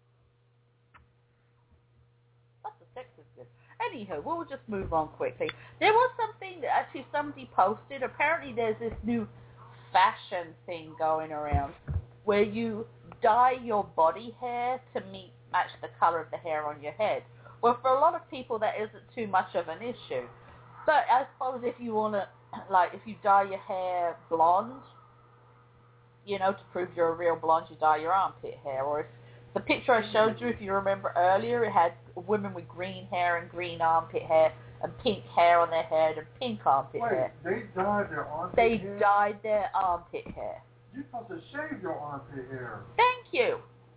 But the sex is good. Anywho, we'll just move on quickly. There was something that actually somebody posted. Apparently there's this new fashion thing going around where you dye your body hair to meet, match the color of the hair on your head. Well, for a lot of people, that isn't too much of an issue. But I suppose if you want to, like, if you dye your hair blonde, you know, to prove you're a real blonde, you dye your armpit hair. Or if the picture I showed you, if you remember earlier, it had women with green hair and green armpit hair and pink hair on their head and pink armpit Wait, hair. they dyed their armpit they hair? They dyed their armpit hair. You're supposed to shave your armpit hair. Thank you.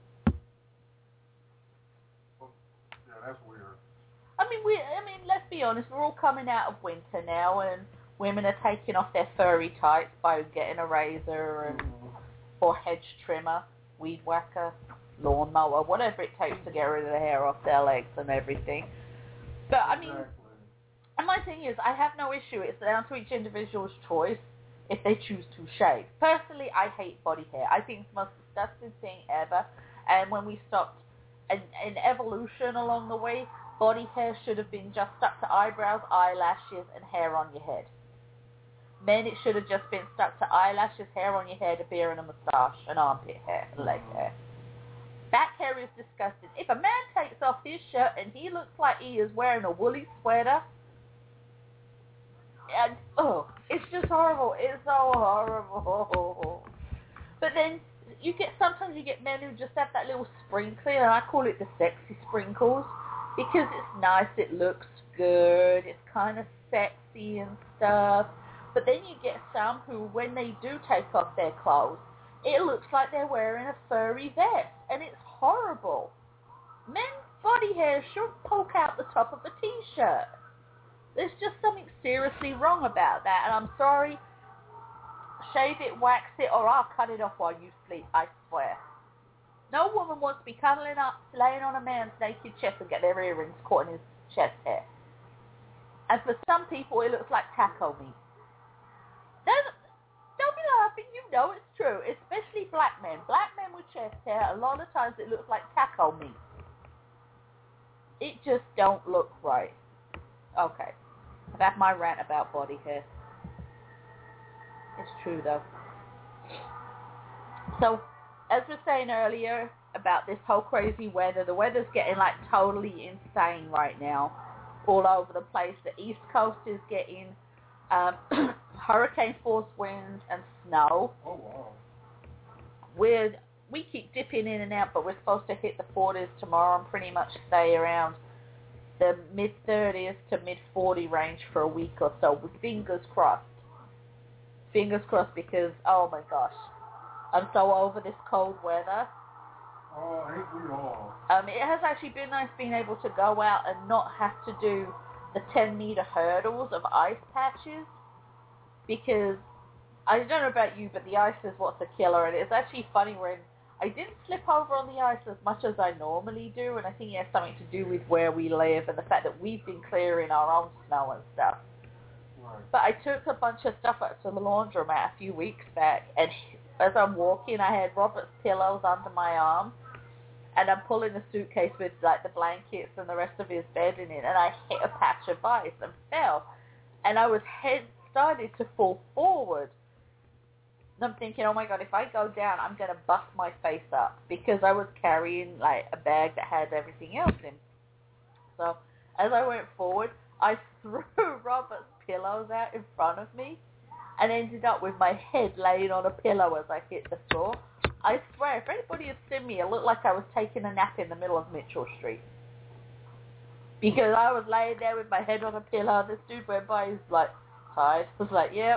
Well, yeah, that's weird. I mean, we. I mean, let's be honest. We're all coming out of winter now, and women are taking off their furry tights by getting a razor and mm-hmm. or hedge trimmer, weed whacker, lawnmower, whatever it takes to get rid of the hair off their legs and everything. But I mean, exactly. And my thing is, I have no issue. It's down to each individual's choice if they choose to shave. Personally, I hate body hair. I think it's the most disgusting thing ever. And when we stopped in, in evolution along the way, body hair should have been just stuck to eyebrows, eyelashes, and hair on your head. Men, it should have just been stuck to eyelashes, hair on your head, a beard, and a moustache, and armpit hair, and leg hair. Back hair is disgusting. If a man takes off his shirt and he looks like he is wearing a woolly sweater, and oh, it's just horrible. It's so horrible. But then you get sometimes you get men who just have that little sprinkling, and I call it the sexy sprinkles because it's nice. It looks good. It's kind of sexy and stuff. But then you get some who, when they do take off their clothes, it looks like they're wearing a furry vest, and it's horrible. Men's body hair shouldn't poke out the top of a t-shirt. There's just something seriously wrong about that, and I'm sorry. Shave it, wax it, or I'll cut it off while you sleep, I swear. No woman wants to be cuddling up, laying on a man's naked chest and get their earrings caught in his chest hair. And for some people, it looks like taco meat. Don't, don't be laughing, you know it's true, especially black men. Black men with chest hair, a lot of times it looks like taco meat. It just don't look right. Okay. That's my rant about body hair. It's true, though. So, as we were saying earlier about this whole crazy weather, the weather's getting, like, totally insane right now all over the place. The East Coast is getting um, hurricane force winds and snow. Oh, wow. We're, we keep dipping in and out, but we're supposed to hit the forties tomorrow and pretty much stay around the mid-thirties to mid-forty range for a week or so, with fingers crossed. Fingers crossed because, oh my gosh, I'm so over this cold weather. Oh, ain't we all? Um, it has actually been nice being able to go out and not have to do the ten meter hurdles of ice patches, because I don't know about you, but the ice is what's a killer, and it's actually funny when I didn't slip over on the ice as much as I normally do, and I think it has something to do with where we live and the fact that we've been clearing our own snow and stuff. Right. But I took a bunch of stuff up to the laundromat a few weeks back, and as I'm walking, I had Robert's pillows under my arm, and I'm pulling a suitcase with like the blankets and the rest of his bed in it, and I hit a patch of ice and fell, and I was head started to fall forward. And I'm thinking, oh my God, if I go down, I'm going to bust my face up, because I was carrying like a bag that had everything else in. So as I went forward, I threw Robert's pillows out in front of me and ended up with my head laying on a pillow as I hit the floor. I swear, if anybody had seen me, it looked like I was taking a nap in the middle of Mitchell Street. Because I was laying there with my head on a pillow. This dude went by, he's like, tired. I was like, yep.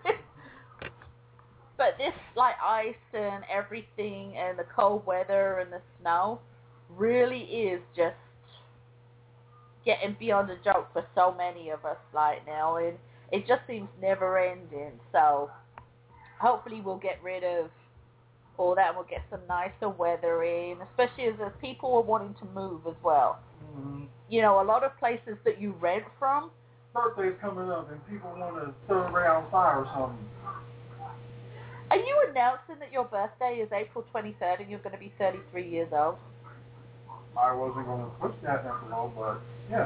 But this, like, ice and everything and the cold weather and the snow really is just getting beyond a joke for so many of us right now. And it just seems never ending. So hopefully we'll get rid of all that and we'll get some nicer weather in, especially as, as people are wanting to move as well. Mm-hmm. You know, a lot of places that you rent from. Birthday's coming up and people want to throw around fire or something. Are you announcing that your birthday is April twenty-third and you're going to be thirty-three years old? I wasn't going to push that envelope, but yeah.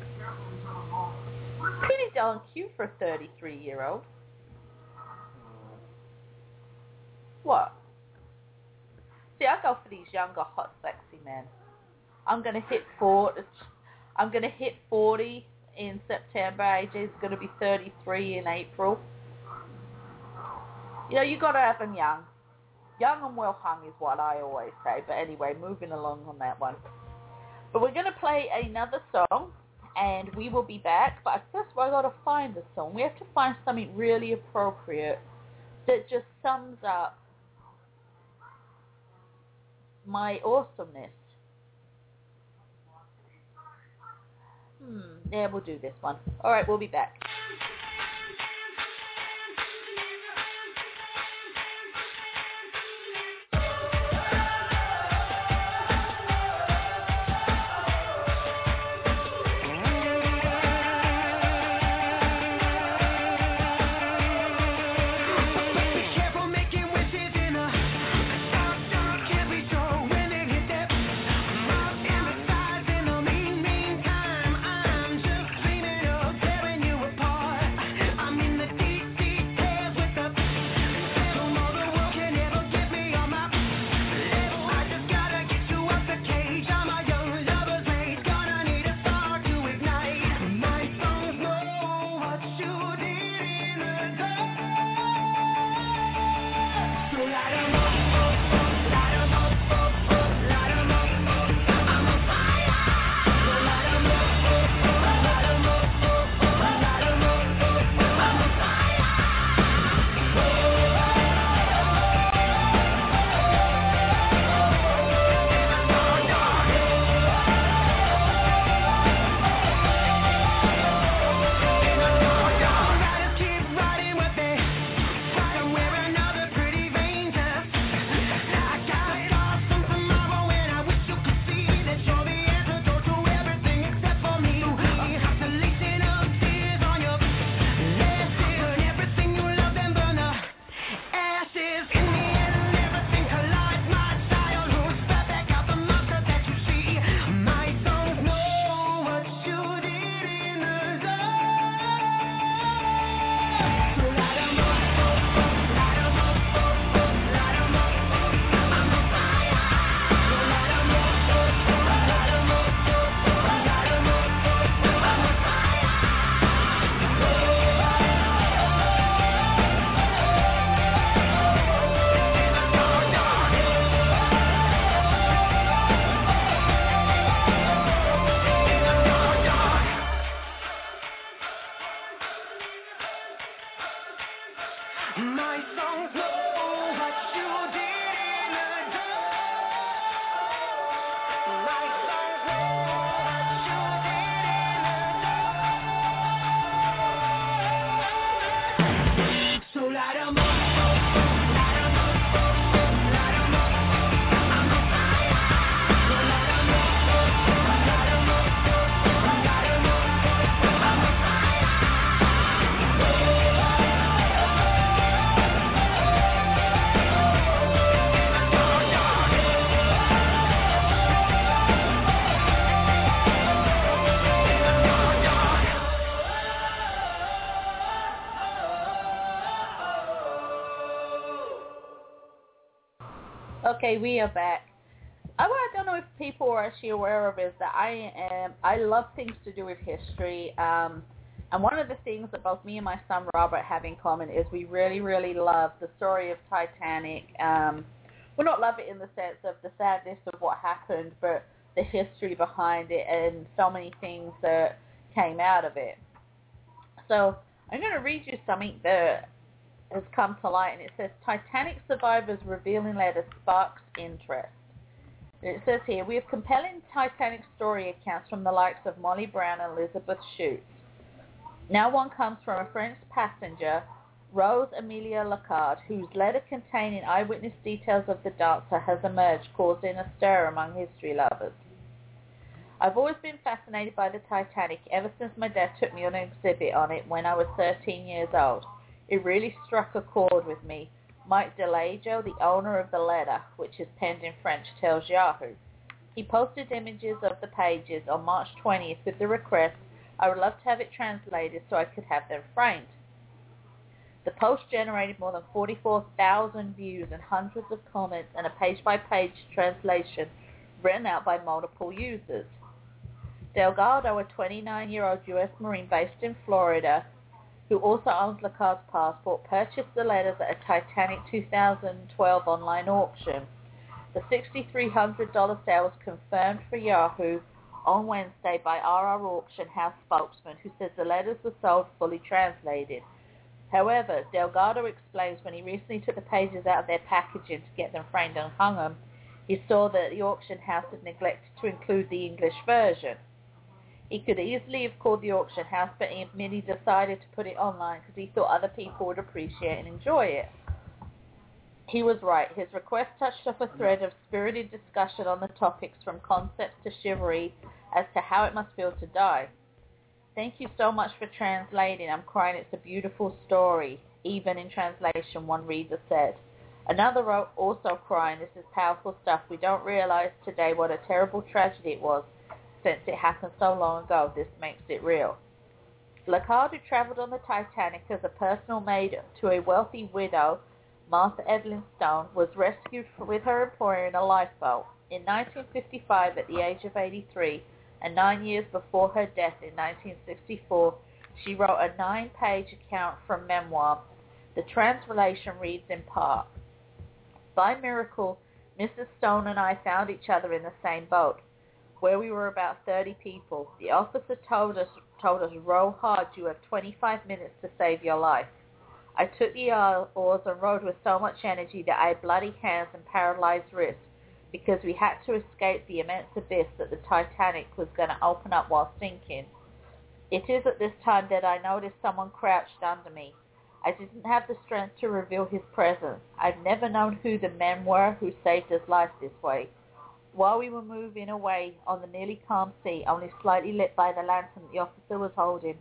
Pretty darn cute for a thirty-three-year-old. Uh, What? See, I go for these younger, hot, sexy men. I'm going to hit forty. I'm going to hit forty in September. A J's going to be thirty-three in April. You know, you got to have them young. Young and well hung is what I always say. But anyway, moving along on that one. But we're going to play another song, and we will be back. But first of all, I've got to find the song. We have to find something really appropriate that just sums up my awesomeness. Hmm, yeah, we'll do this one. All right, we'll be back. Okay, we are back. Uh, what I don't know if people are actually aware of is that I am, I love things to do with history. Um, and one of the things that both me and my son Robert have in common is we really, really love the story of Titanic. Um, well, not love it in the sense of the sadness of what happened, but the history behind it and so many things that came out of it. So I'm going to read you something that has come to light, and it says, Titanic survivors revealing letter sparks interest. It says here, we have compelling Titanic story accounts from the likes of Molly Brown and Elizabeth Shute. Now one comes from a French passenger, Rose Amelia Lacard, whose letter containing eyewitness details of the dancer has emerged, causing a stir among history lovers. I've always been fascinated by the Titanic ever since my dad took me on an exhibit on it when I was thirteen years old. It really struck a chord with me. Mike DeLaggio, the owner of the letter, which is penned in French, tells Yahoo. He posted images of the pages on March twentieth with the request, I would love to have it translated so I could have them framed. The post generated more than forty-four thousand views and hundreds of comments and a page-by-page translation written out by multiple users. Delgado, a twenty-nine-year-old U S Marine based in Florida, who also owns Lacard's passport, purchased the letters at a Titanic two thousand twelve online auction. The six thousand three hundred dollars sale was confirmed for Yahoo on Wednesday by R R Auction House spokesman, who says the letters were sold fully translated. However, Delgado explains when he recently took the pages out of their packaging to get them framed and hung them, he saw that the auction house had neglected to include the English version. He could easily have called the auction house, but he merely decided to put it online because he thought other people would appreciate and enjoy it. He was right. His request touched off a thread of spirited discussion on the topics from concepts to chivalry as to how it must feel to die. Thank you so much for translating. I'm crying. It's a beautiful story. Even in translation, one reader said. Another wrote, also crying. This is powerful stuff. We don't realize today what a terrible tragedy it was. Since it happened so long ago, this makes it real. Lacard, who traveled on the Titanic as a personal maid to a wealthy widow, Martha Evelyn Stone, was rescued with her employer in a lifeboat. In nineteen fifty-five, at the age of eighty-three, and nine years before her death in nineteen sixty-four, she wrote a nine-page account from memoir. The translation reads in part, By miracle, Missus Stone and I found each other in the same boat, where we were about thirty people. The officer told us, told us, row hard, you have twenty-five minutes to save your life. I took the oars and rowed with so much energy that I had bloody hands and paralyzed wrists, because we had to escape the immense abyss that the Titanic was going to open up while sinking. It is at this time that I noticed someone crouched under me. I didn't have the strength to reveal his presence. I've never known who the men were who saved his life this way. While we were moving away on the nearly calm sea, only slightly lit by the lantern the officer was holding,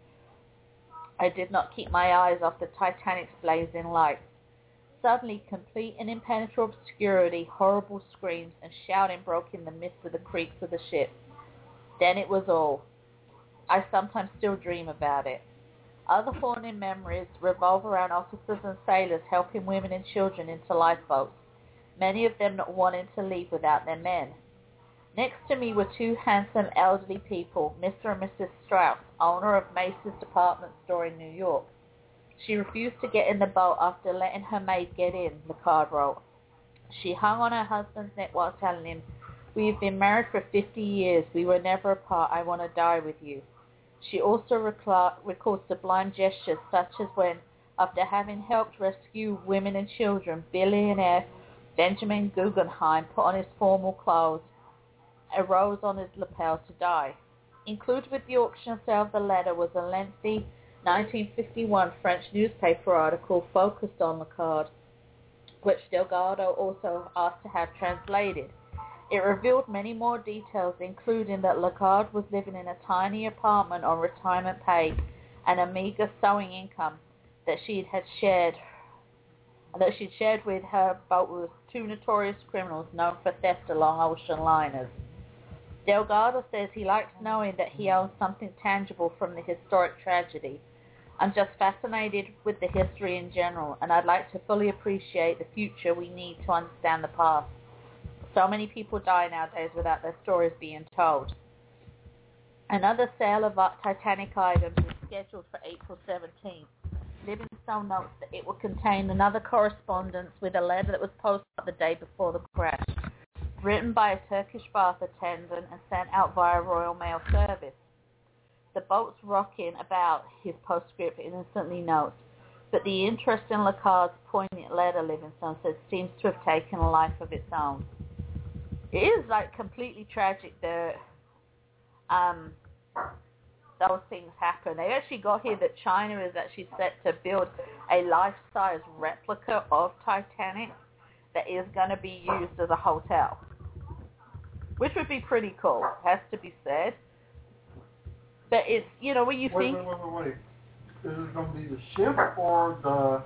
I did not keep my eyes off the Titanic's blazing lights. Suddenly, complete and impenetrable obscurity, horrible screams, and shouting broke in the midst of the creaks of the ship. Then it was all. I sometimes still dream about it. Other haunting memories revolve around officers and sailors helping women and children into lifeboats, many of them not wanting to leave without their men. Next to me were two handsome elderly people, Mister and Missus Strauss, owner of Macy's department store in New York. She refused to get in the boat after letting her maid get in, Lacard wrote. She hung on her husband's neck while telling him, We have been married for fifty years. We were never apart. I want to die with you. She also recla- recalls sublime gestures such as when, after having helped rescue women and children, billionaire Benjamin Guggenheim put on his formal clothes, arose on his lapel to die. Included with the auction sale of the letter was a lengthy nineteen fifty-one French newspaper article focused on Lacard, which Delgado also asked to have translated. It revealed many more details, including that Lacard was living in a tiny apartment on retirement pay and a meager sewing income that she had shared that she'd shared with her boat with two notorious criminals known for theft along ocean liners. Delgado says he likes knowing that he owns something tangible from the historic tragedy. I'm just fascinated with the history in general, and I'd like to fully appreciate the future we need to understand the past. So many people die nowadays without their stories being told. Another sale of Titanic items is scheduled for April seventeenth. Livingstone notes that it will contain another correspondence with a letter that was posted the day before the crash, written by a Turkish bath attendant and sent out via Royal Mail Service. The boat's rocking about, his postscript innocently notes, but the interest in Lacard's poignant letter, Livingstone says, seems to have taken a life of its own. It is like completely tragic that um, those things happen. They actually got here that China is actually set to build a life-size replica of Titanic that is going to be used as a hotel, which would be pretty cool, has to be said. But it's, you know, when you wait, think... Wait, wait, wait, wait. Is it going to be the ship or the...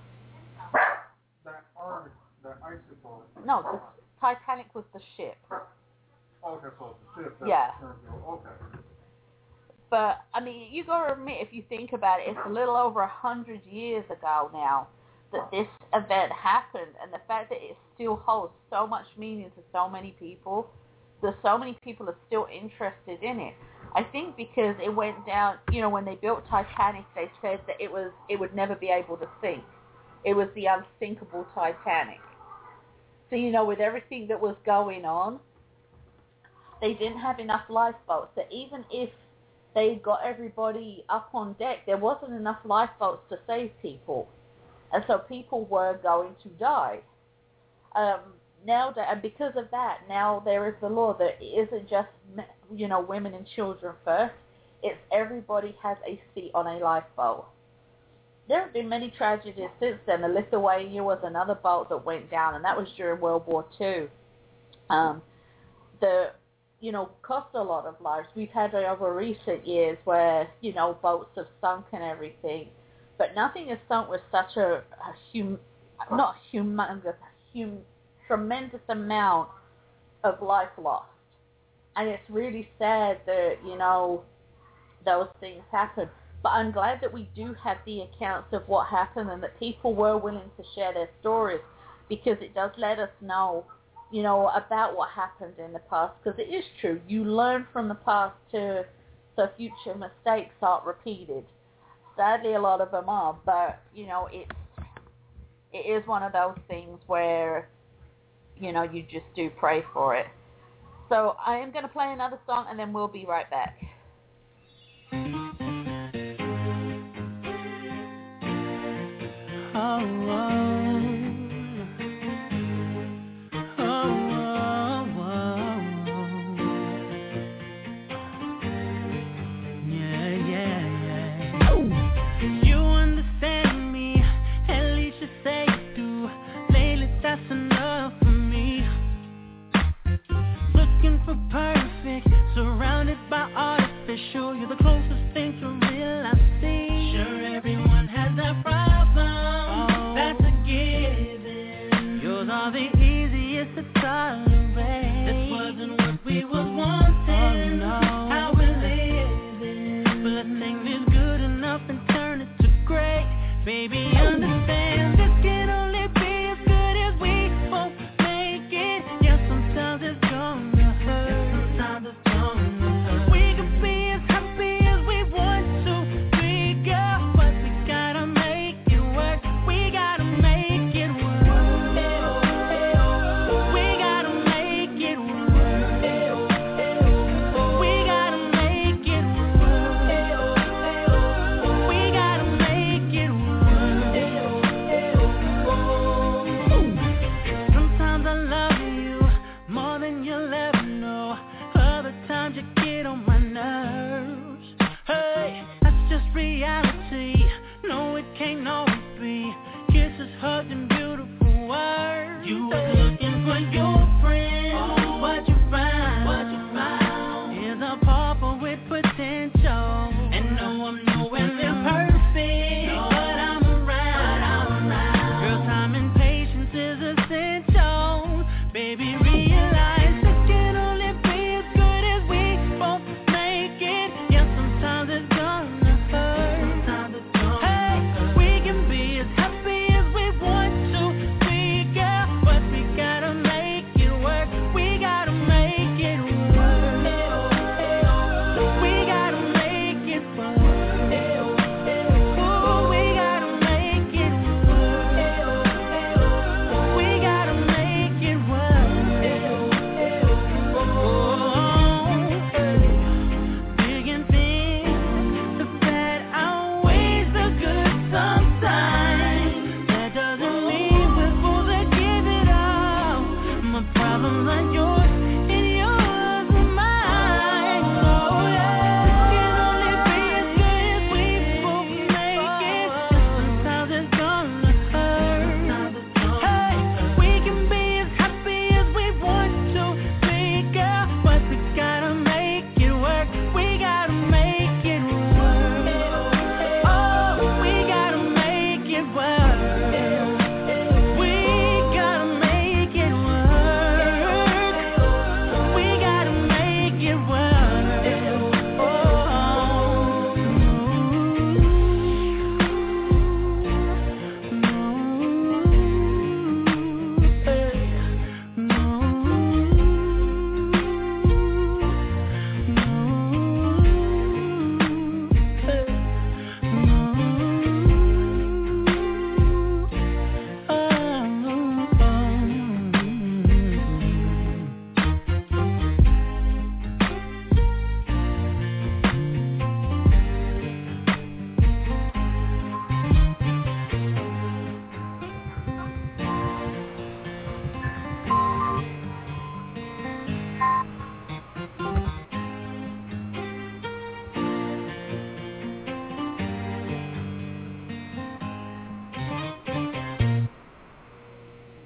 that arc, that icicle? No, the Titanic was the ship. Okay, so it's the ship. That's Yeah. Okay. But, I mean, you got to admit, if you think about it, it's a little over a hundred years ago now that this event happened, and the fact that it still holds so much meaning to so many people, that so many people are still interested in it. I think because it went down, you know, when they built Titanic, they said that it was it would never be able to sink. It was the unsinkable Titanic. So, you know, with everything that was going on, they didn't have enough lifeboats. So even if they got everybody up on deck, there wasn't enough lifeboats to save people. And so people were going to die. Um, now, and because of that, now there is the law that it isn't just, you know, women and children first. It's everybody has a seat on a lifeboat. There have been many tragedies since then. The Lithuania was another boat that went down, and that was during World War Two. Um, the, you know, cost a lot of lives. We've had it over recent years where, you know, boats have sunk and everything, but nothing is sunk with such a, a hum, not humongous, hum, tremendous amount of life lost. And it's really sad that, you know, those things happen. But I'm glad that we do have the accounts of what happened and that people were willing to share their stories, because it does let us know, you know, about what happened in the past. Because it is true. You learn from the past to, so future mistakes aren't repeated. Sadly, a lot of them are. But, you know, it's, it is one of those things where, you know, you just do pray for it. So I am going to play another song, and then we'll be right back. Oh, oh, oh, oh, oh. Yeah, yeah, yeah. You understand me, at least you say you do. Lately, that's enough for me. Looking for perfect, surrounded by art.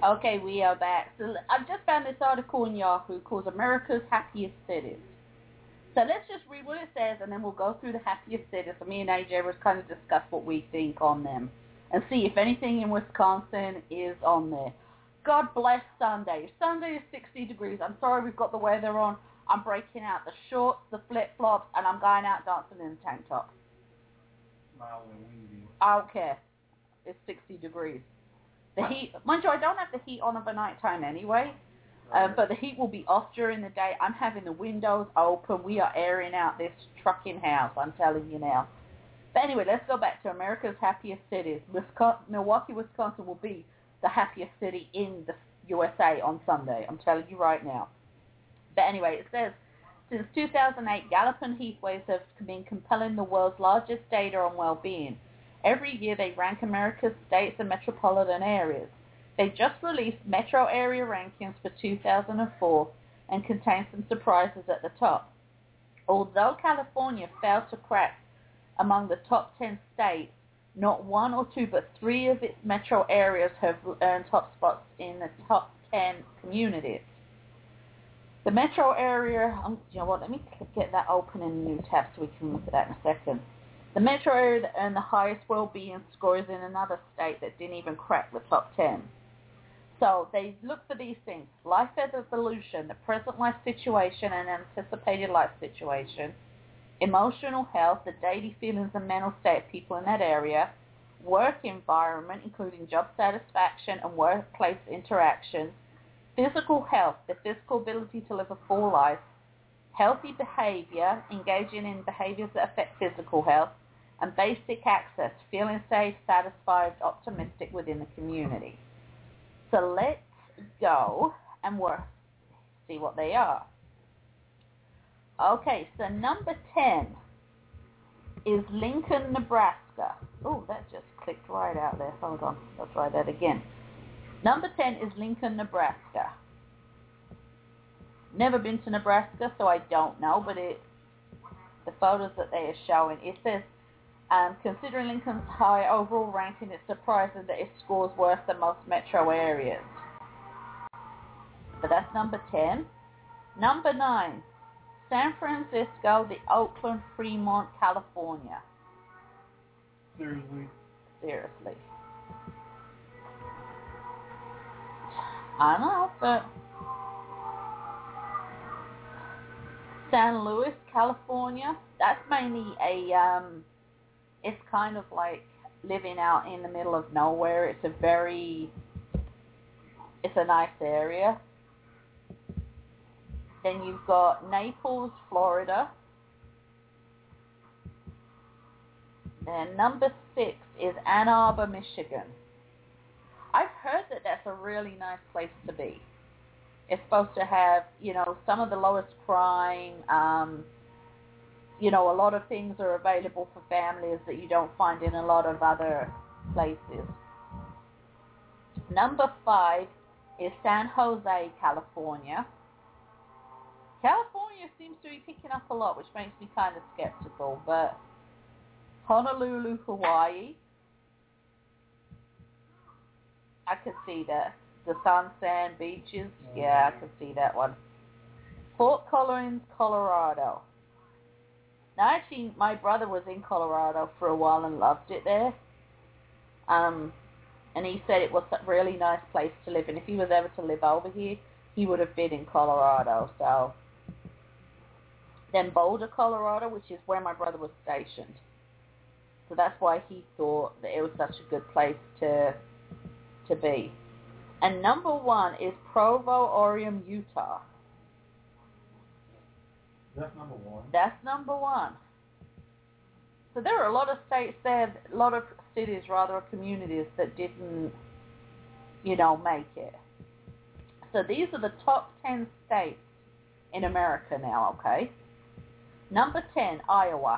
Okay, we are back. So I've just found this article in Yahoo called America's Happiest Cities. So let's just read what it says, and then we'll go through the happiest cities. So me and A J will kind of discuss what we think on them and see if anything in Wisconsin is on there. God bless Sunday. Sunday is sixty degrees. I'm sorry we've got the weather on. I'm breaking out the shorts, the flip-flops, and I'm going out dancing in a tank top. Mild and windy. I don't care. It's sixty degrees. The heat, mind you, I don't have the heat on over nighttime anyway, uh, but the heat will be off during the day. I'm having the windows open. We are airing out this trucking house, I'm telling you now. But anyway, let's go back to America's happiest cities. Wisconsin, Milwaukee, Wisconsin will be the happiest city in the U S A on Sunday. I'm telling you right now. But anyway, it says, since two thousand eight, Gallup and Heatwaves have been compiling the world's largest data on well-being. Every year they rank America's states and metropolitan areas. They just released metro area rankings for two thousand four and contain some surprises at the top. Although California failed to crack among the top ten states, not one or two but three of its metro areas have earned top spots in the top ten communities. The metro area, um, you know what, let me get that open in a new tab so we can look at that in a second. The metro area that earned the highest well-being scores in another state that didn't even crack the top ten. So they look for these things: life evolution, the present life situation and anticipated life situation, emotional health, the daily feelings and mental state of people in that area, work environment, including job satisfaction and workplace interactions, physical health, the physical ability to live a full life, healthy behavior, engaging in behaviors that affect physical health, and basic access, feeling safe, satisfied, optimistic within the community. So let's go and work, see what they are. Okay, so number ten is Lincoln, Nebraska. Oh, that just clicked right out there. Hold on, let's try that again. Number ten is Lincoln, Nebraska. Never been to Nebraska, so I don't know, but it, the photos that they are showing, it says, um, considering Lincoln's high overall ranking, it's surprising that it scores worse than most metro areas. But that's number ten. Number nine, San Francisco, the Oakland, Fremont, California. Seriously? Seriously. I know, but San Luis, California, that's mainly a, um, it's kind of like living out in the middle of nowhere. It's a very, it's a nice area. Then you've got Naples, Florida. And number six is Ann Arbor, Michigan. I've heard that that's a really nice place to be. It's supposed to have, you know, some of the lowest crime. Um, you know, a lot of things are available for families that you don't find in a lot of other places. Number five is San Jose, California. California seems to be picking up a lot, which makes me kind of skeptical, but Honolulu, Hawaii. I could see that. The sun, sand, beaches. Yeah, I could see that one. Fort Collins, Colorado. Now, actually, my brother was in Colorado for a while and loved it there. Um, and he said it was a really nice place to live. And if he was ever to live over here, he would have been in Colorado. So, then Boulder, Colorado, which is where my brother was stationed. So that's why he thought that it was such a good place to to be. And number one is Provo, Orem, Utah. That's number one. That's number one. So there are a lot of states there, a lot of cities, rather, communities that didn't, you know, make it. So these are the top ten states in America now, okay? Number ten, Iowa.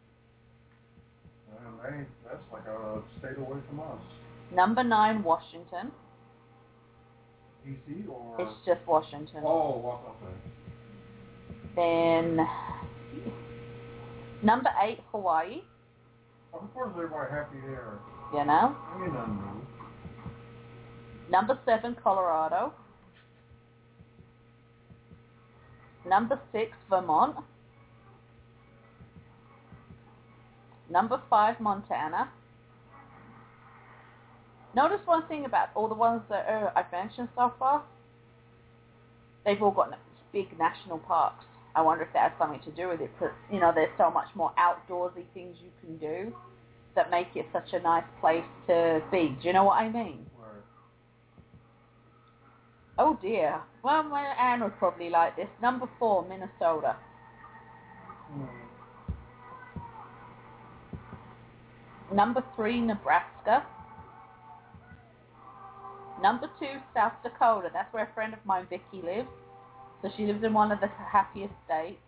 Um, hey, that's like a state away from us. Number nine, Washington. D C or? It's just Washington. Oh, what okay. Then number eight, Hawaii. Of course, everybody happy there. You know. I mean, nothing Number seven, Colorado. Number six, Vermont. Number five, Montana. Notice one thing about all the ones that uh, I've mentioned so far. They've all got big national parks. I wonder if that has something to do with it. Because, you know, there's so much more outdoorsy things you can do that make it such a nice place to be. Do you know what I mean? Right. Oh, dear. Well, my Anne would probably like this. Number four, Minnesota. Mm. Number three, Nebraska. Number two, South Dakota. That's where a friend of mine, Vicky, lives. So she lives in one of the happiest states.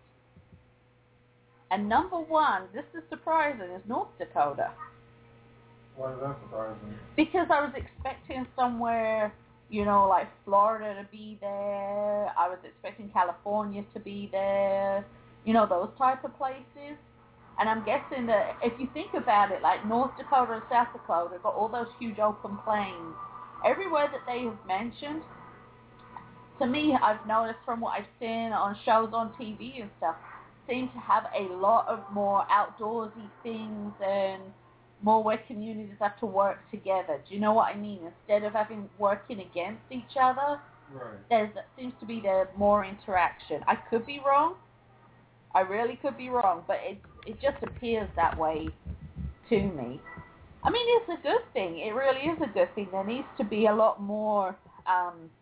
And number one, this is surprising, is North Dakota. Why is that surprising? Because I was expecting somewhere, you know, like Florida to be there. I was expecting California to be there. You know, those type of places. And I'm guessing that if you think about it, like North Dakota and South Dakota got all those huge open plains. Everywhere that they have mentioned, to me, I've noticed from what I've seen on shows on T V and stuff, seem to have a lot of more outdoorsy things and more where communities have to work together. Do you know what I mean? Instead of having working against each other, right. There's seems to be there more interaction. I could be wrong. I really could be wrong, but it it just appears that way to me. I mean, it's a good thing. It really is a good thing. There needs to be a lot more um,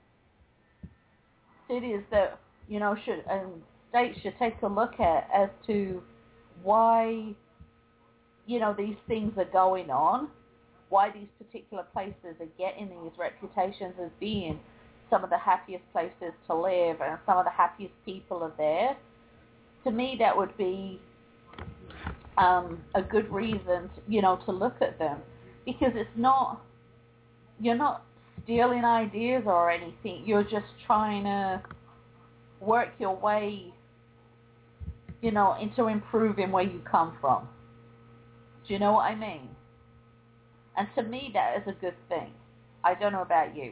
cities that, you know, should and states should take a look at as to why, you know, these things are going on, why these particular places are getting these reputations as being some of the happiest places to live and some of the happiest people are there. To me, that would be um, a good reason, to, you know, to look at them, because it's not, you're not stealing ideas or anything. You're just trying to work your way, you know, into improving where you come from. Do you know what I mean? And to me, that is a good thing. I don't know about you.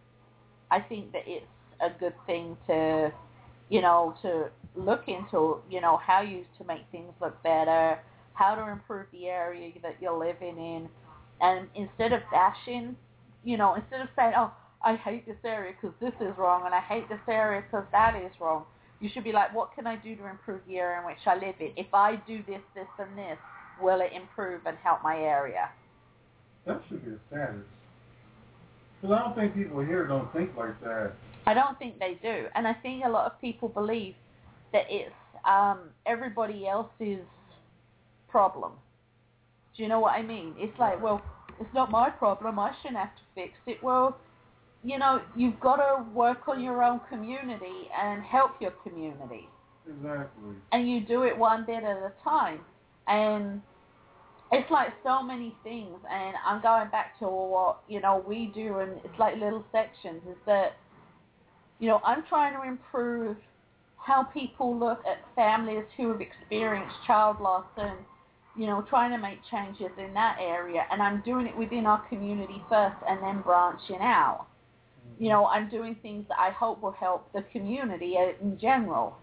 I think that it's a good thing to, you know, to look into, you know, how you to make things look better, how to improve the area that you're living in. And instead of bashing, you know, instead of saying, oh, I hate this area because this is wrong, and I hate this area because that is wrong, you should be like, what can I do to improve the area in which I live in? If I do this, this, and this, will it improve and help my area? That should be a standard. Because I don't think people here don't think like that. I don't think they do. And I think a lot of people believe that it's um, everybody else's problem. Do you know what I mean? It's like, well, it's not my problem. I shouldn't have to fix it. Well, you know, you've got to work on your own community and help your community. Exactly. And you do it one bit at a time. And it's like so many things. And I'm going back to what, you know, we do, and it's like little sections, is that, you know, I'm trying to improve how people look at families who have experienced child loss and, you know, trying to make changes in that area. And I'm doing it within our community first and then branching out. You know, I'm doing things that I hope will help the community in general.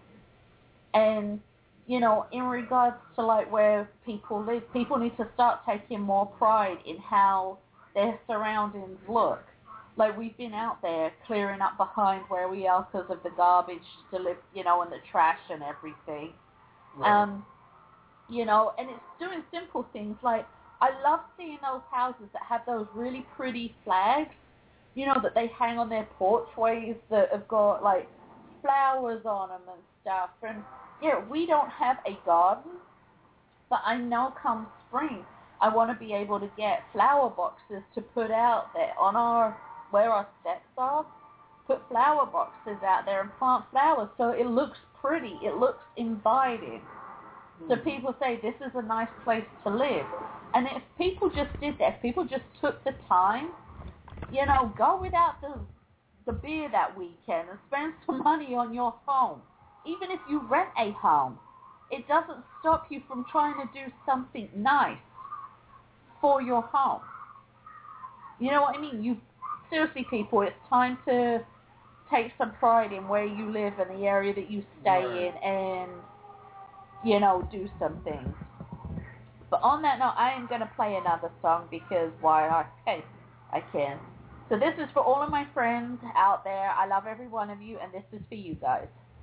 And, you know, in regards to, like, where people live, people need to start taking more pride in how their surroundings look. Like, we've been out there clearing up behind where we are because of the garbage to live, you know, and the trash and everything. Right. Um, you know, and it's doing simple things. Like, I love seeing those houses that have those really pretty flags, you know, that they hang on their porchways that have got, like, flowers on them and stuff. And, yeah, we don't have a garden, but I know come spring I want to be able to get flower boxes to put out there on our, where our steps are, put flower boxes out there and plant flowers so it looks pretty, it looks inviting. So people say this is a nice place to live. And if people just did that, if people just took the time, you know, go without the the beer that weekend and spend some money on your home. Even if you rent a home, it doesn't stop you from trying to do something nice for your home. You know what I mean? You seriously, people, it's time to take some pride in where you live and the area that you stay Right. in and, you know, do some things. But on that note, I am going to play another song because why? I, hey, I can. So this is for all of my friends out there. I love every one of you, and this is for you guys.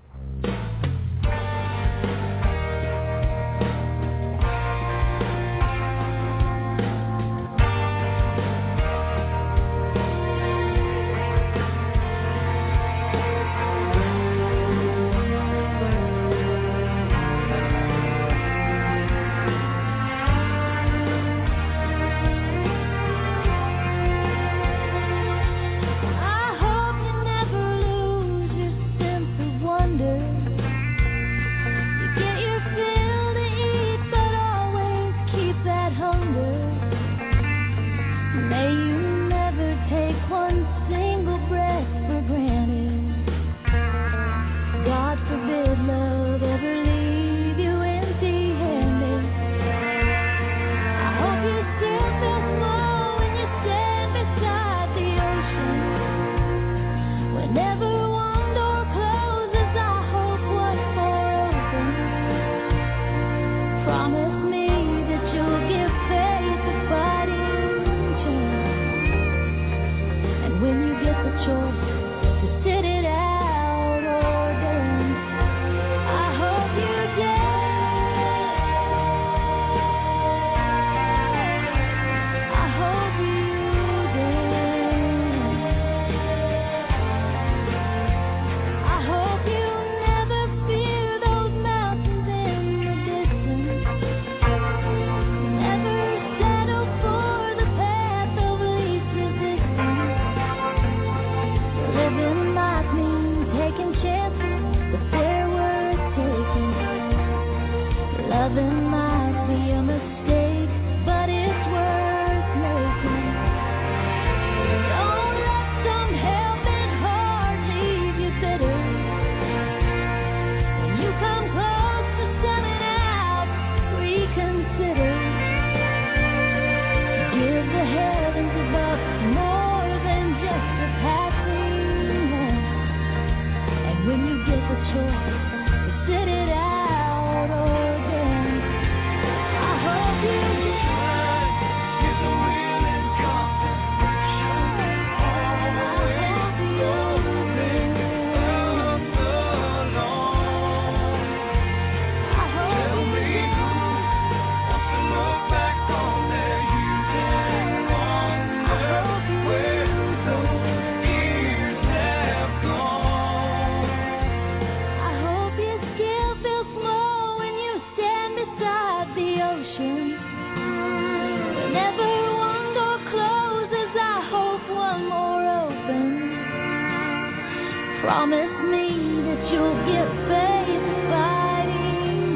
Promise me that you'll give faith a fighting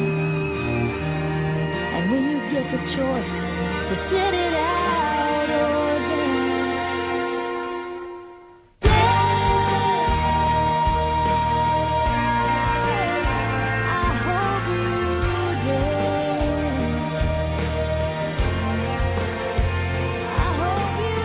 chance. And when you get the choice to sit it out or dance, I hope you dance. I hope you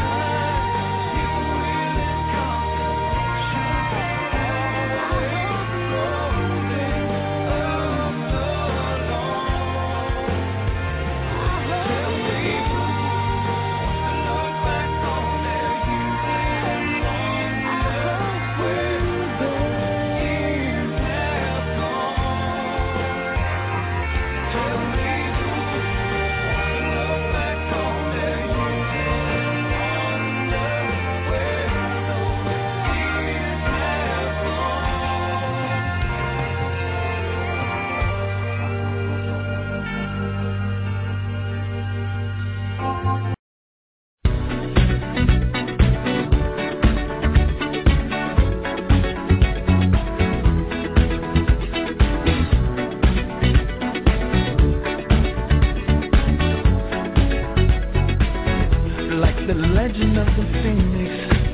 the legend of the phoenix,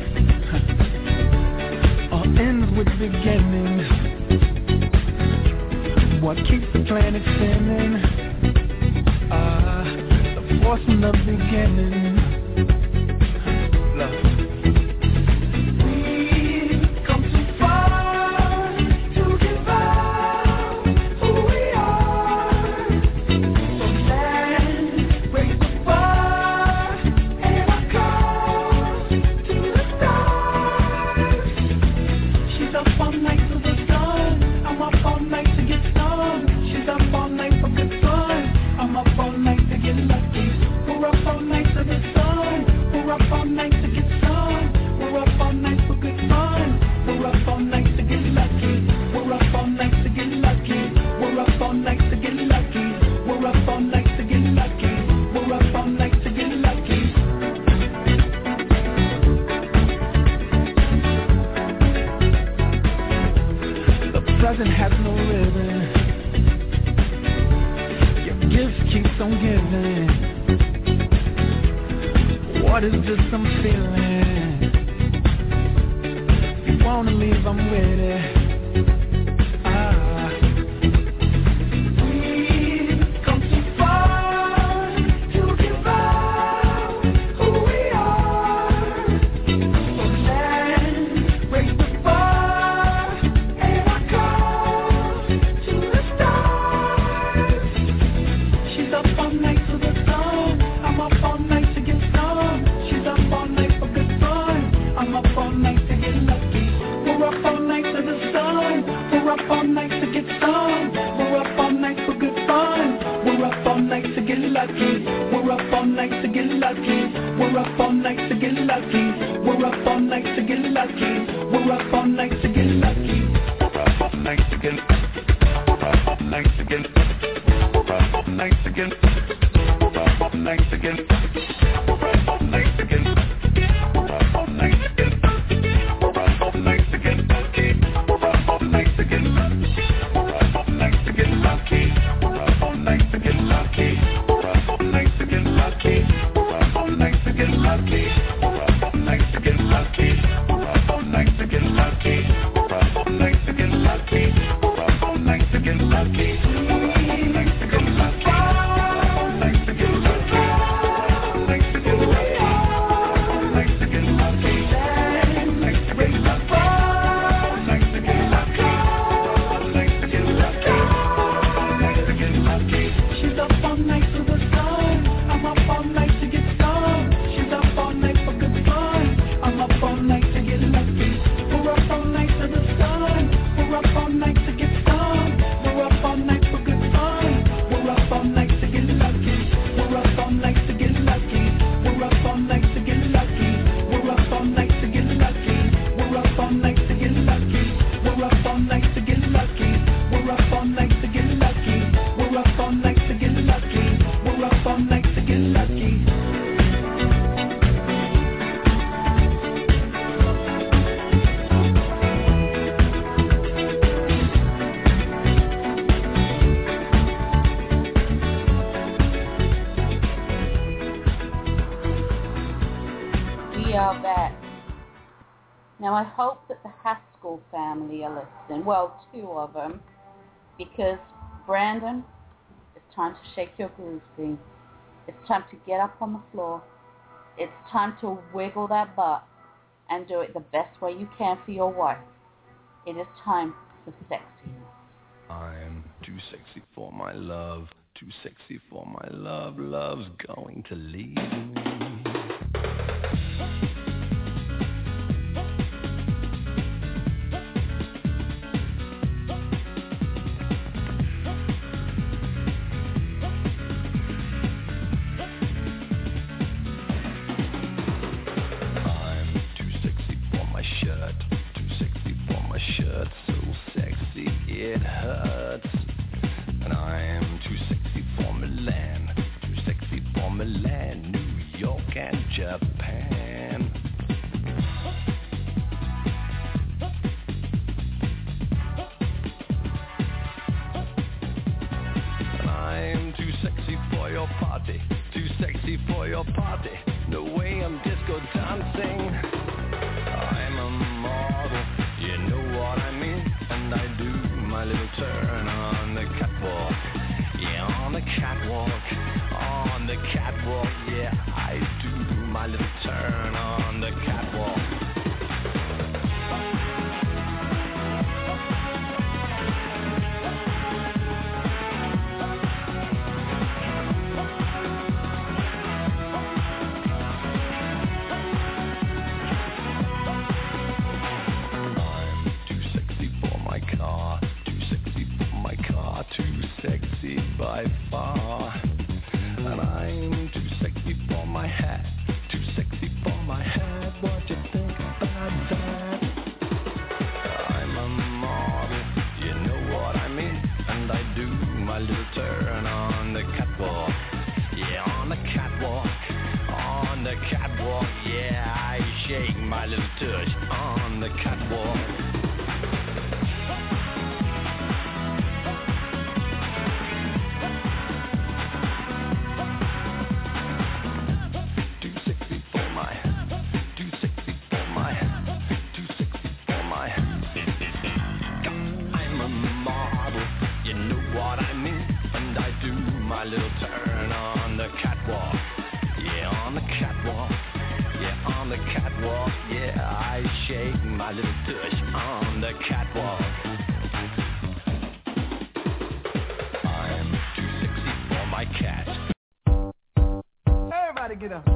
huh, all ends with beginnings. What keeps the planet spinning? Uh, the force from the beginning. Love. What is this I'm feeling? If you wanna leave, I'm with it. Now, I hope that the Haskell family are listening. Well, two of them. Because, Brandon, it's time to shake your grooves, B. It's time to get up on the floor. It's time to wiggle that butt and do it the best way you can for your wife. It is time for sexiness. I'm too sexy for my love. Too sexy for my love. Love's going to leave me. catwalk. Yeah, on the catwalk. Yeah, on the catwalk. Yeah, I shake my little tush on the catwalk. I'm too sexy for my cat. Everybody get up.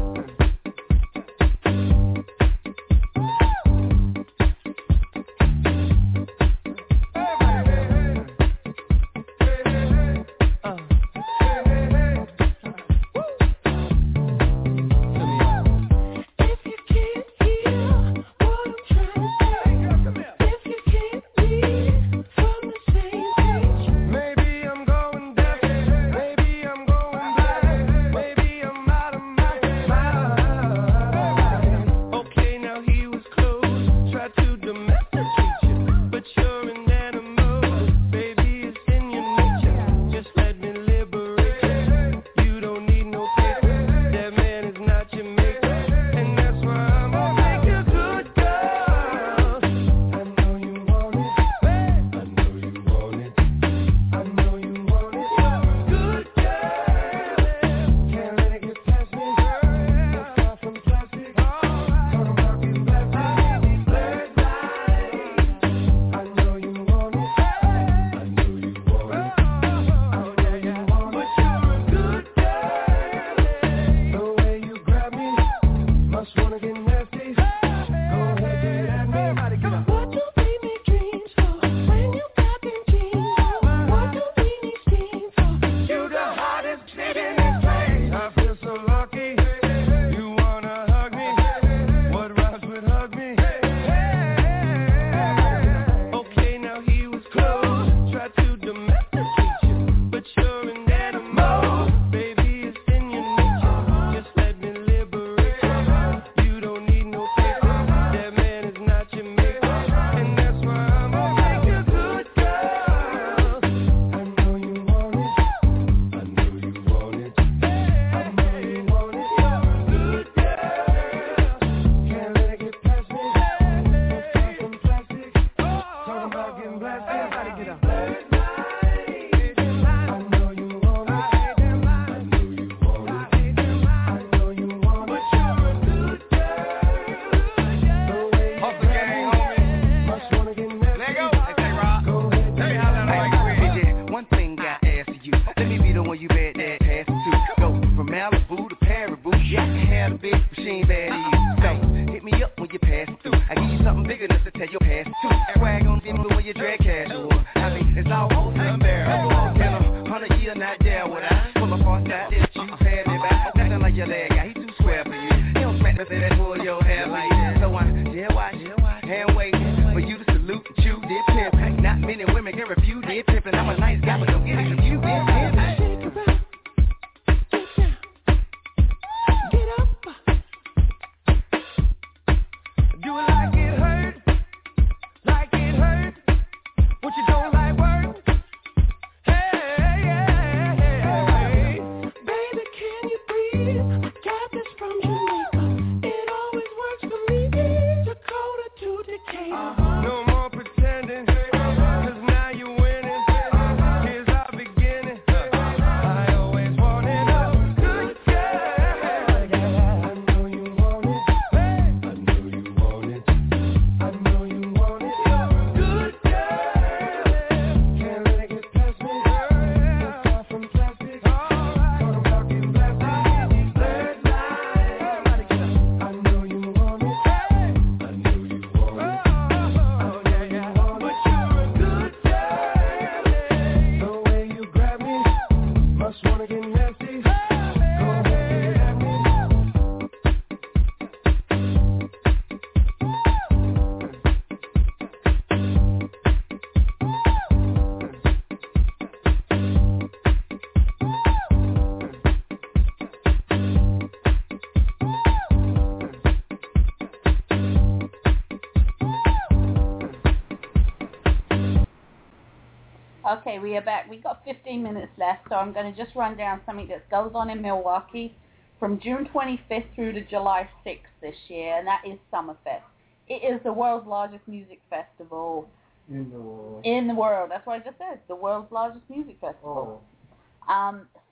Okay, we are back. We've got fifteen minutes left, so I'm going to just run down something that goes on in Milwaukee from June twenty-fifth through to July sixth this year, and that is Summerfest. It is the world's largest music festival. In the world. In the world. That's what I just said. The world's largest music festival. Oh. Um,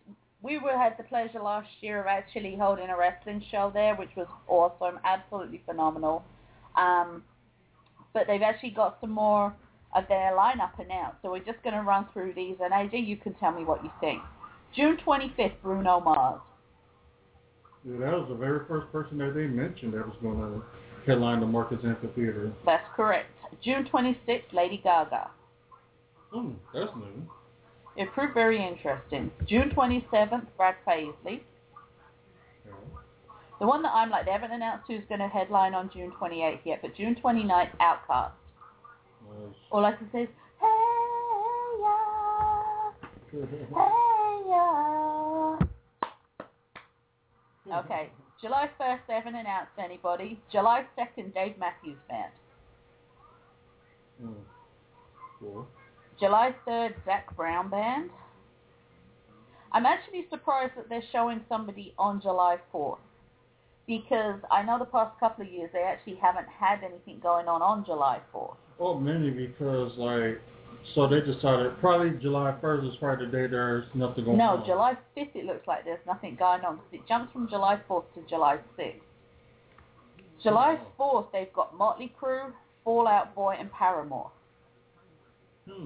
we were had the pleasure last year of actually holding a wrestling show there, which was awesome, absolutely phenomenal. Um, but they've actually got some more of their lineup announced, so we're just going to run through these, and A J, you can tell me what you think. June twenty-fifth, Bruno Mars. Yeah, that was the very first person that they mentioned that was going to headline the Marcus Amphitheater. That's correct. June twenty-sixth, Lady Gaga. Hmm, that's new. It proved very interesting. June twenty-seventh, Brad Paisley. Yeah. The one that I'm like, they haven't announced who's going to headline on June twenty-eighth yet, but June twenty-ninth, Outkast. Nice. All I can say is, hey ya, hey ya. Okay, July first, they haven't announced anybody. July second, Dave Matthews Band. Mm. Cool. July third, Zach Brown Band. I'm actually surprised that they're showing somebody on July fourth, because I know the past couple of years they actually haven't had anything going on on July fourth. Oh, mainly because, like, so they decided probably July first is probably the day there's nothing going no, on. No, July fifth it looks like there's nothing going on, because it jumps from July fourth to July sixth. July fourth, they've got Motley Crue, Fall Out Boy, and Paramore. Hmm.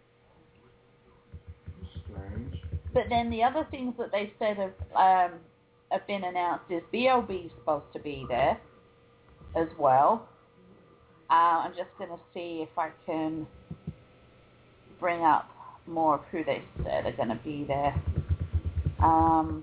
Strange. But then the other things that they said have, um, have been announced is B O B's supposed to be there as well. Uh, I'm just going to see if I can bring up more of who they said are going to be there. Um,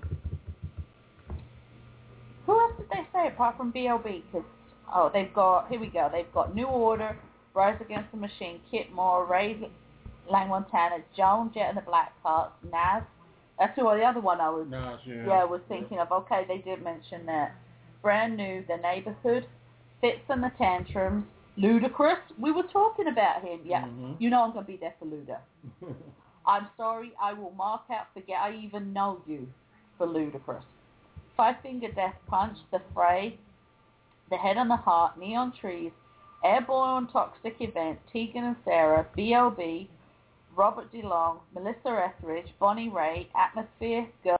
who else did they say apart from B O B? Cause, oh, they've got, here we go, they've got New Order, Rise Against the Machine, Kit Moore, Ray Langmontana, Joan Jett and the Blackhearts, Nas. That's who the other one I was, Nas, yeah. yeah, was thinking of. Okay, they did mention that. Brand New, The Neighborhood, Fitz and the Tantrums, Ludacris. We were talking about him. Yeah, mm-hmm. You know I'm going to be there for Luda. I'm sorry, I will mark out, forget I even know you for Ludacris. Five Finger Death Punch, The Fray, The Head on the Heart, Neon Trees, Airborne Toxic Event, Tegan and Sarah, B O B, Robert DeLong, Melissa Etheridge, Bonnie Raitt, Atmosphere, Girl,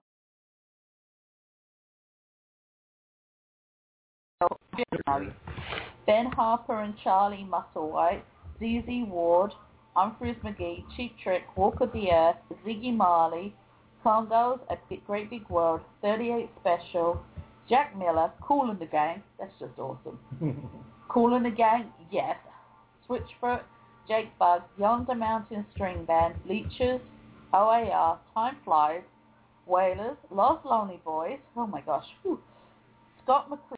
Ben Harper and Charlie Musselwhite, Z Z Ward, Humphreys McGee, Cheap Trick, Walk of the Earth, Ziggy Marley, Congos, A Big, Great Big World, thirty-eight Special, Jack Miller, Kool and the Gang, that's just awesome. Kool and the Gang, yes. Switchfoot, Jake Bugg, Yonder Mountain String Band, Bleachers, O A R, Time Flies, Wailers, Lost Lonely Boys, oh my gosh, whew. Scott McCreery,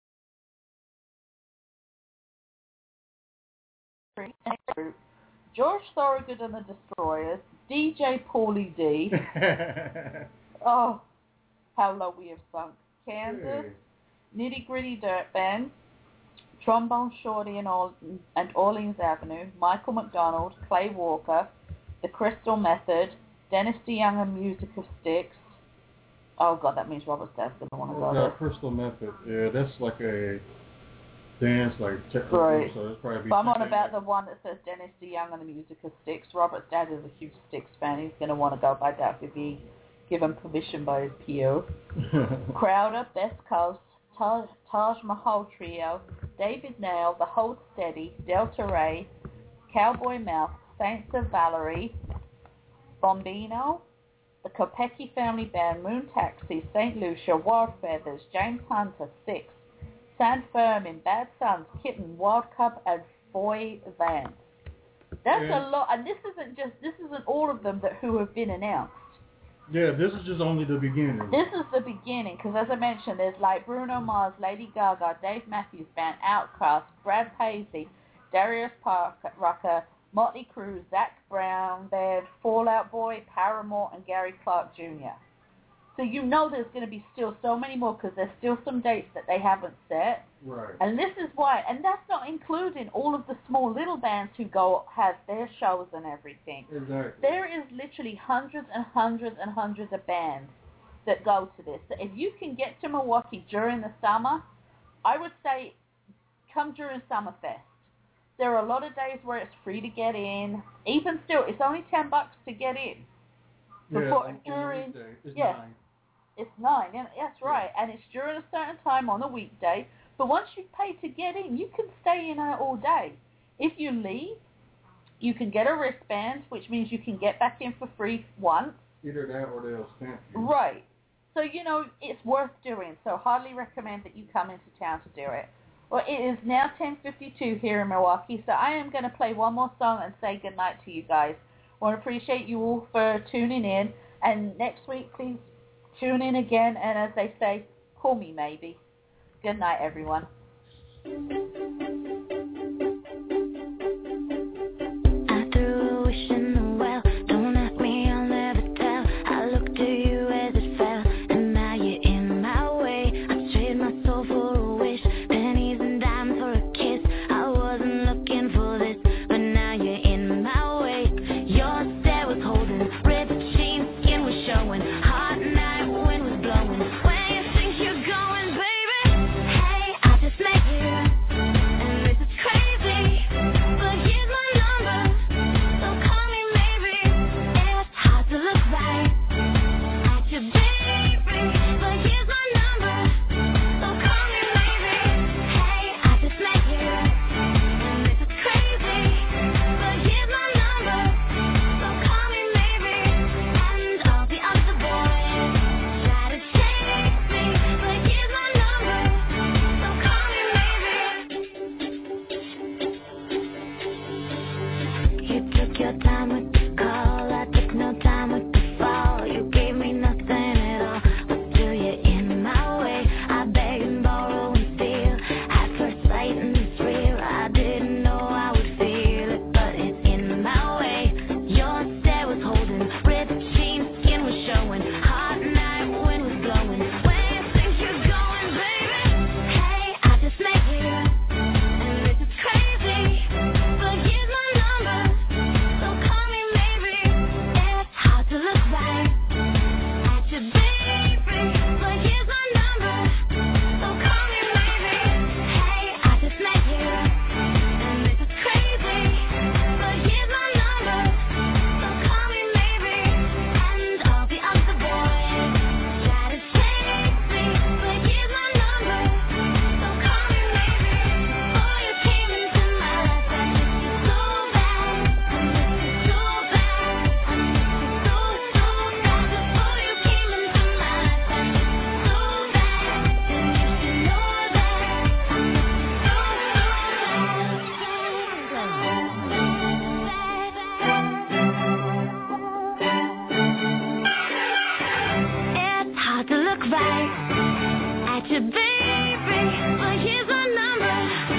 George Thorogood and the Destroyers, D J Paulie D, oh, how low we have sunk, Kansas, hey. Nitty Gritty Dirt Band, Trombone Shorty and, All, and Orleans Avenue, Michael McDonald, Clay Walker, The Crystal Method, Dennis DeYoung and Music of Sticks. Oh God, that means Robert Stack's going to want to oh, go God, there. Crystal Method, yeah, that's like a dance, like technical, right. So it's probably. But I'm on about the one that says Dennis DeYoung and the Music of Sticks. Robert Stack is a huge Sticks fan. He's going to want to go by that if he given permission by his P O. Crowder, Best Coast, Taj, Taj Mahal Trio, David Nail, The Hold Steady, Delta Ray, Cowboy Mouth, Saints of Valerie, Bombino, the Kopecki Family Band, Moon Taxi, Saint Lucia, Wild Feathers, James Hunter, Six, San Fermin, Bad Sons, Kitten, Wild Cup, and Boy Vance. That's yeah. a lot, and this isn't just, this isn't all of them that who have been announced. Yeah, this is just only the beginning. This is the beginning, because as I mentioned, there's like Bruno Mars, Lady Gaga, Dave Matthews Band, Outkast, Brad Paisley, Darius Parker, Rucker, Motley Crue, Zach Brown Band, Fall Out Boy, Paramore, and Gary Clark Junior So you know there's going to be still so many more, because there's still some dates that they haven't set. Right. And this is why, and that's not including all of the small little bands who go have their shows and everything. Exactly. There is literally hundreds and hundreds and hundreds of bands that go to this. So if you can get to Milwaukee during the summer, I would say come during Summerfest. There are a lot of days where it's free to get in. Even still, it's only ten bucks to get in. Yeah, Before, on, during, on a weekday. It's yes, nine. it's nine. Yeah, that's right, and it's during a certain time on a weekday. But once you pay to get in, you can stay in there all day. If you leave, you can get a wristband, which means you can get back in for free once. Either that or they'll stamp you. Right. So, you know, it's worth doing. So highly recommend that you come into town to do it. Well, it is now ten fifty-two here in Milwaukee, so I am going to play one more song and say goodnight to you guys. I want to appreciate you all for tuning in. And next week, please tune in again. And as they say, call me maybe. Good night, everyone. Right at your baby, but here's my number.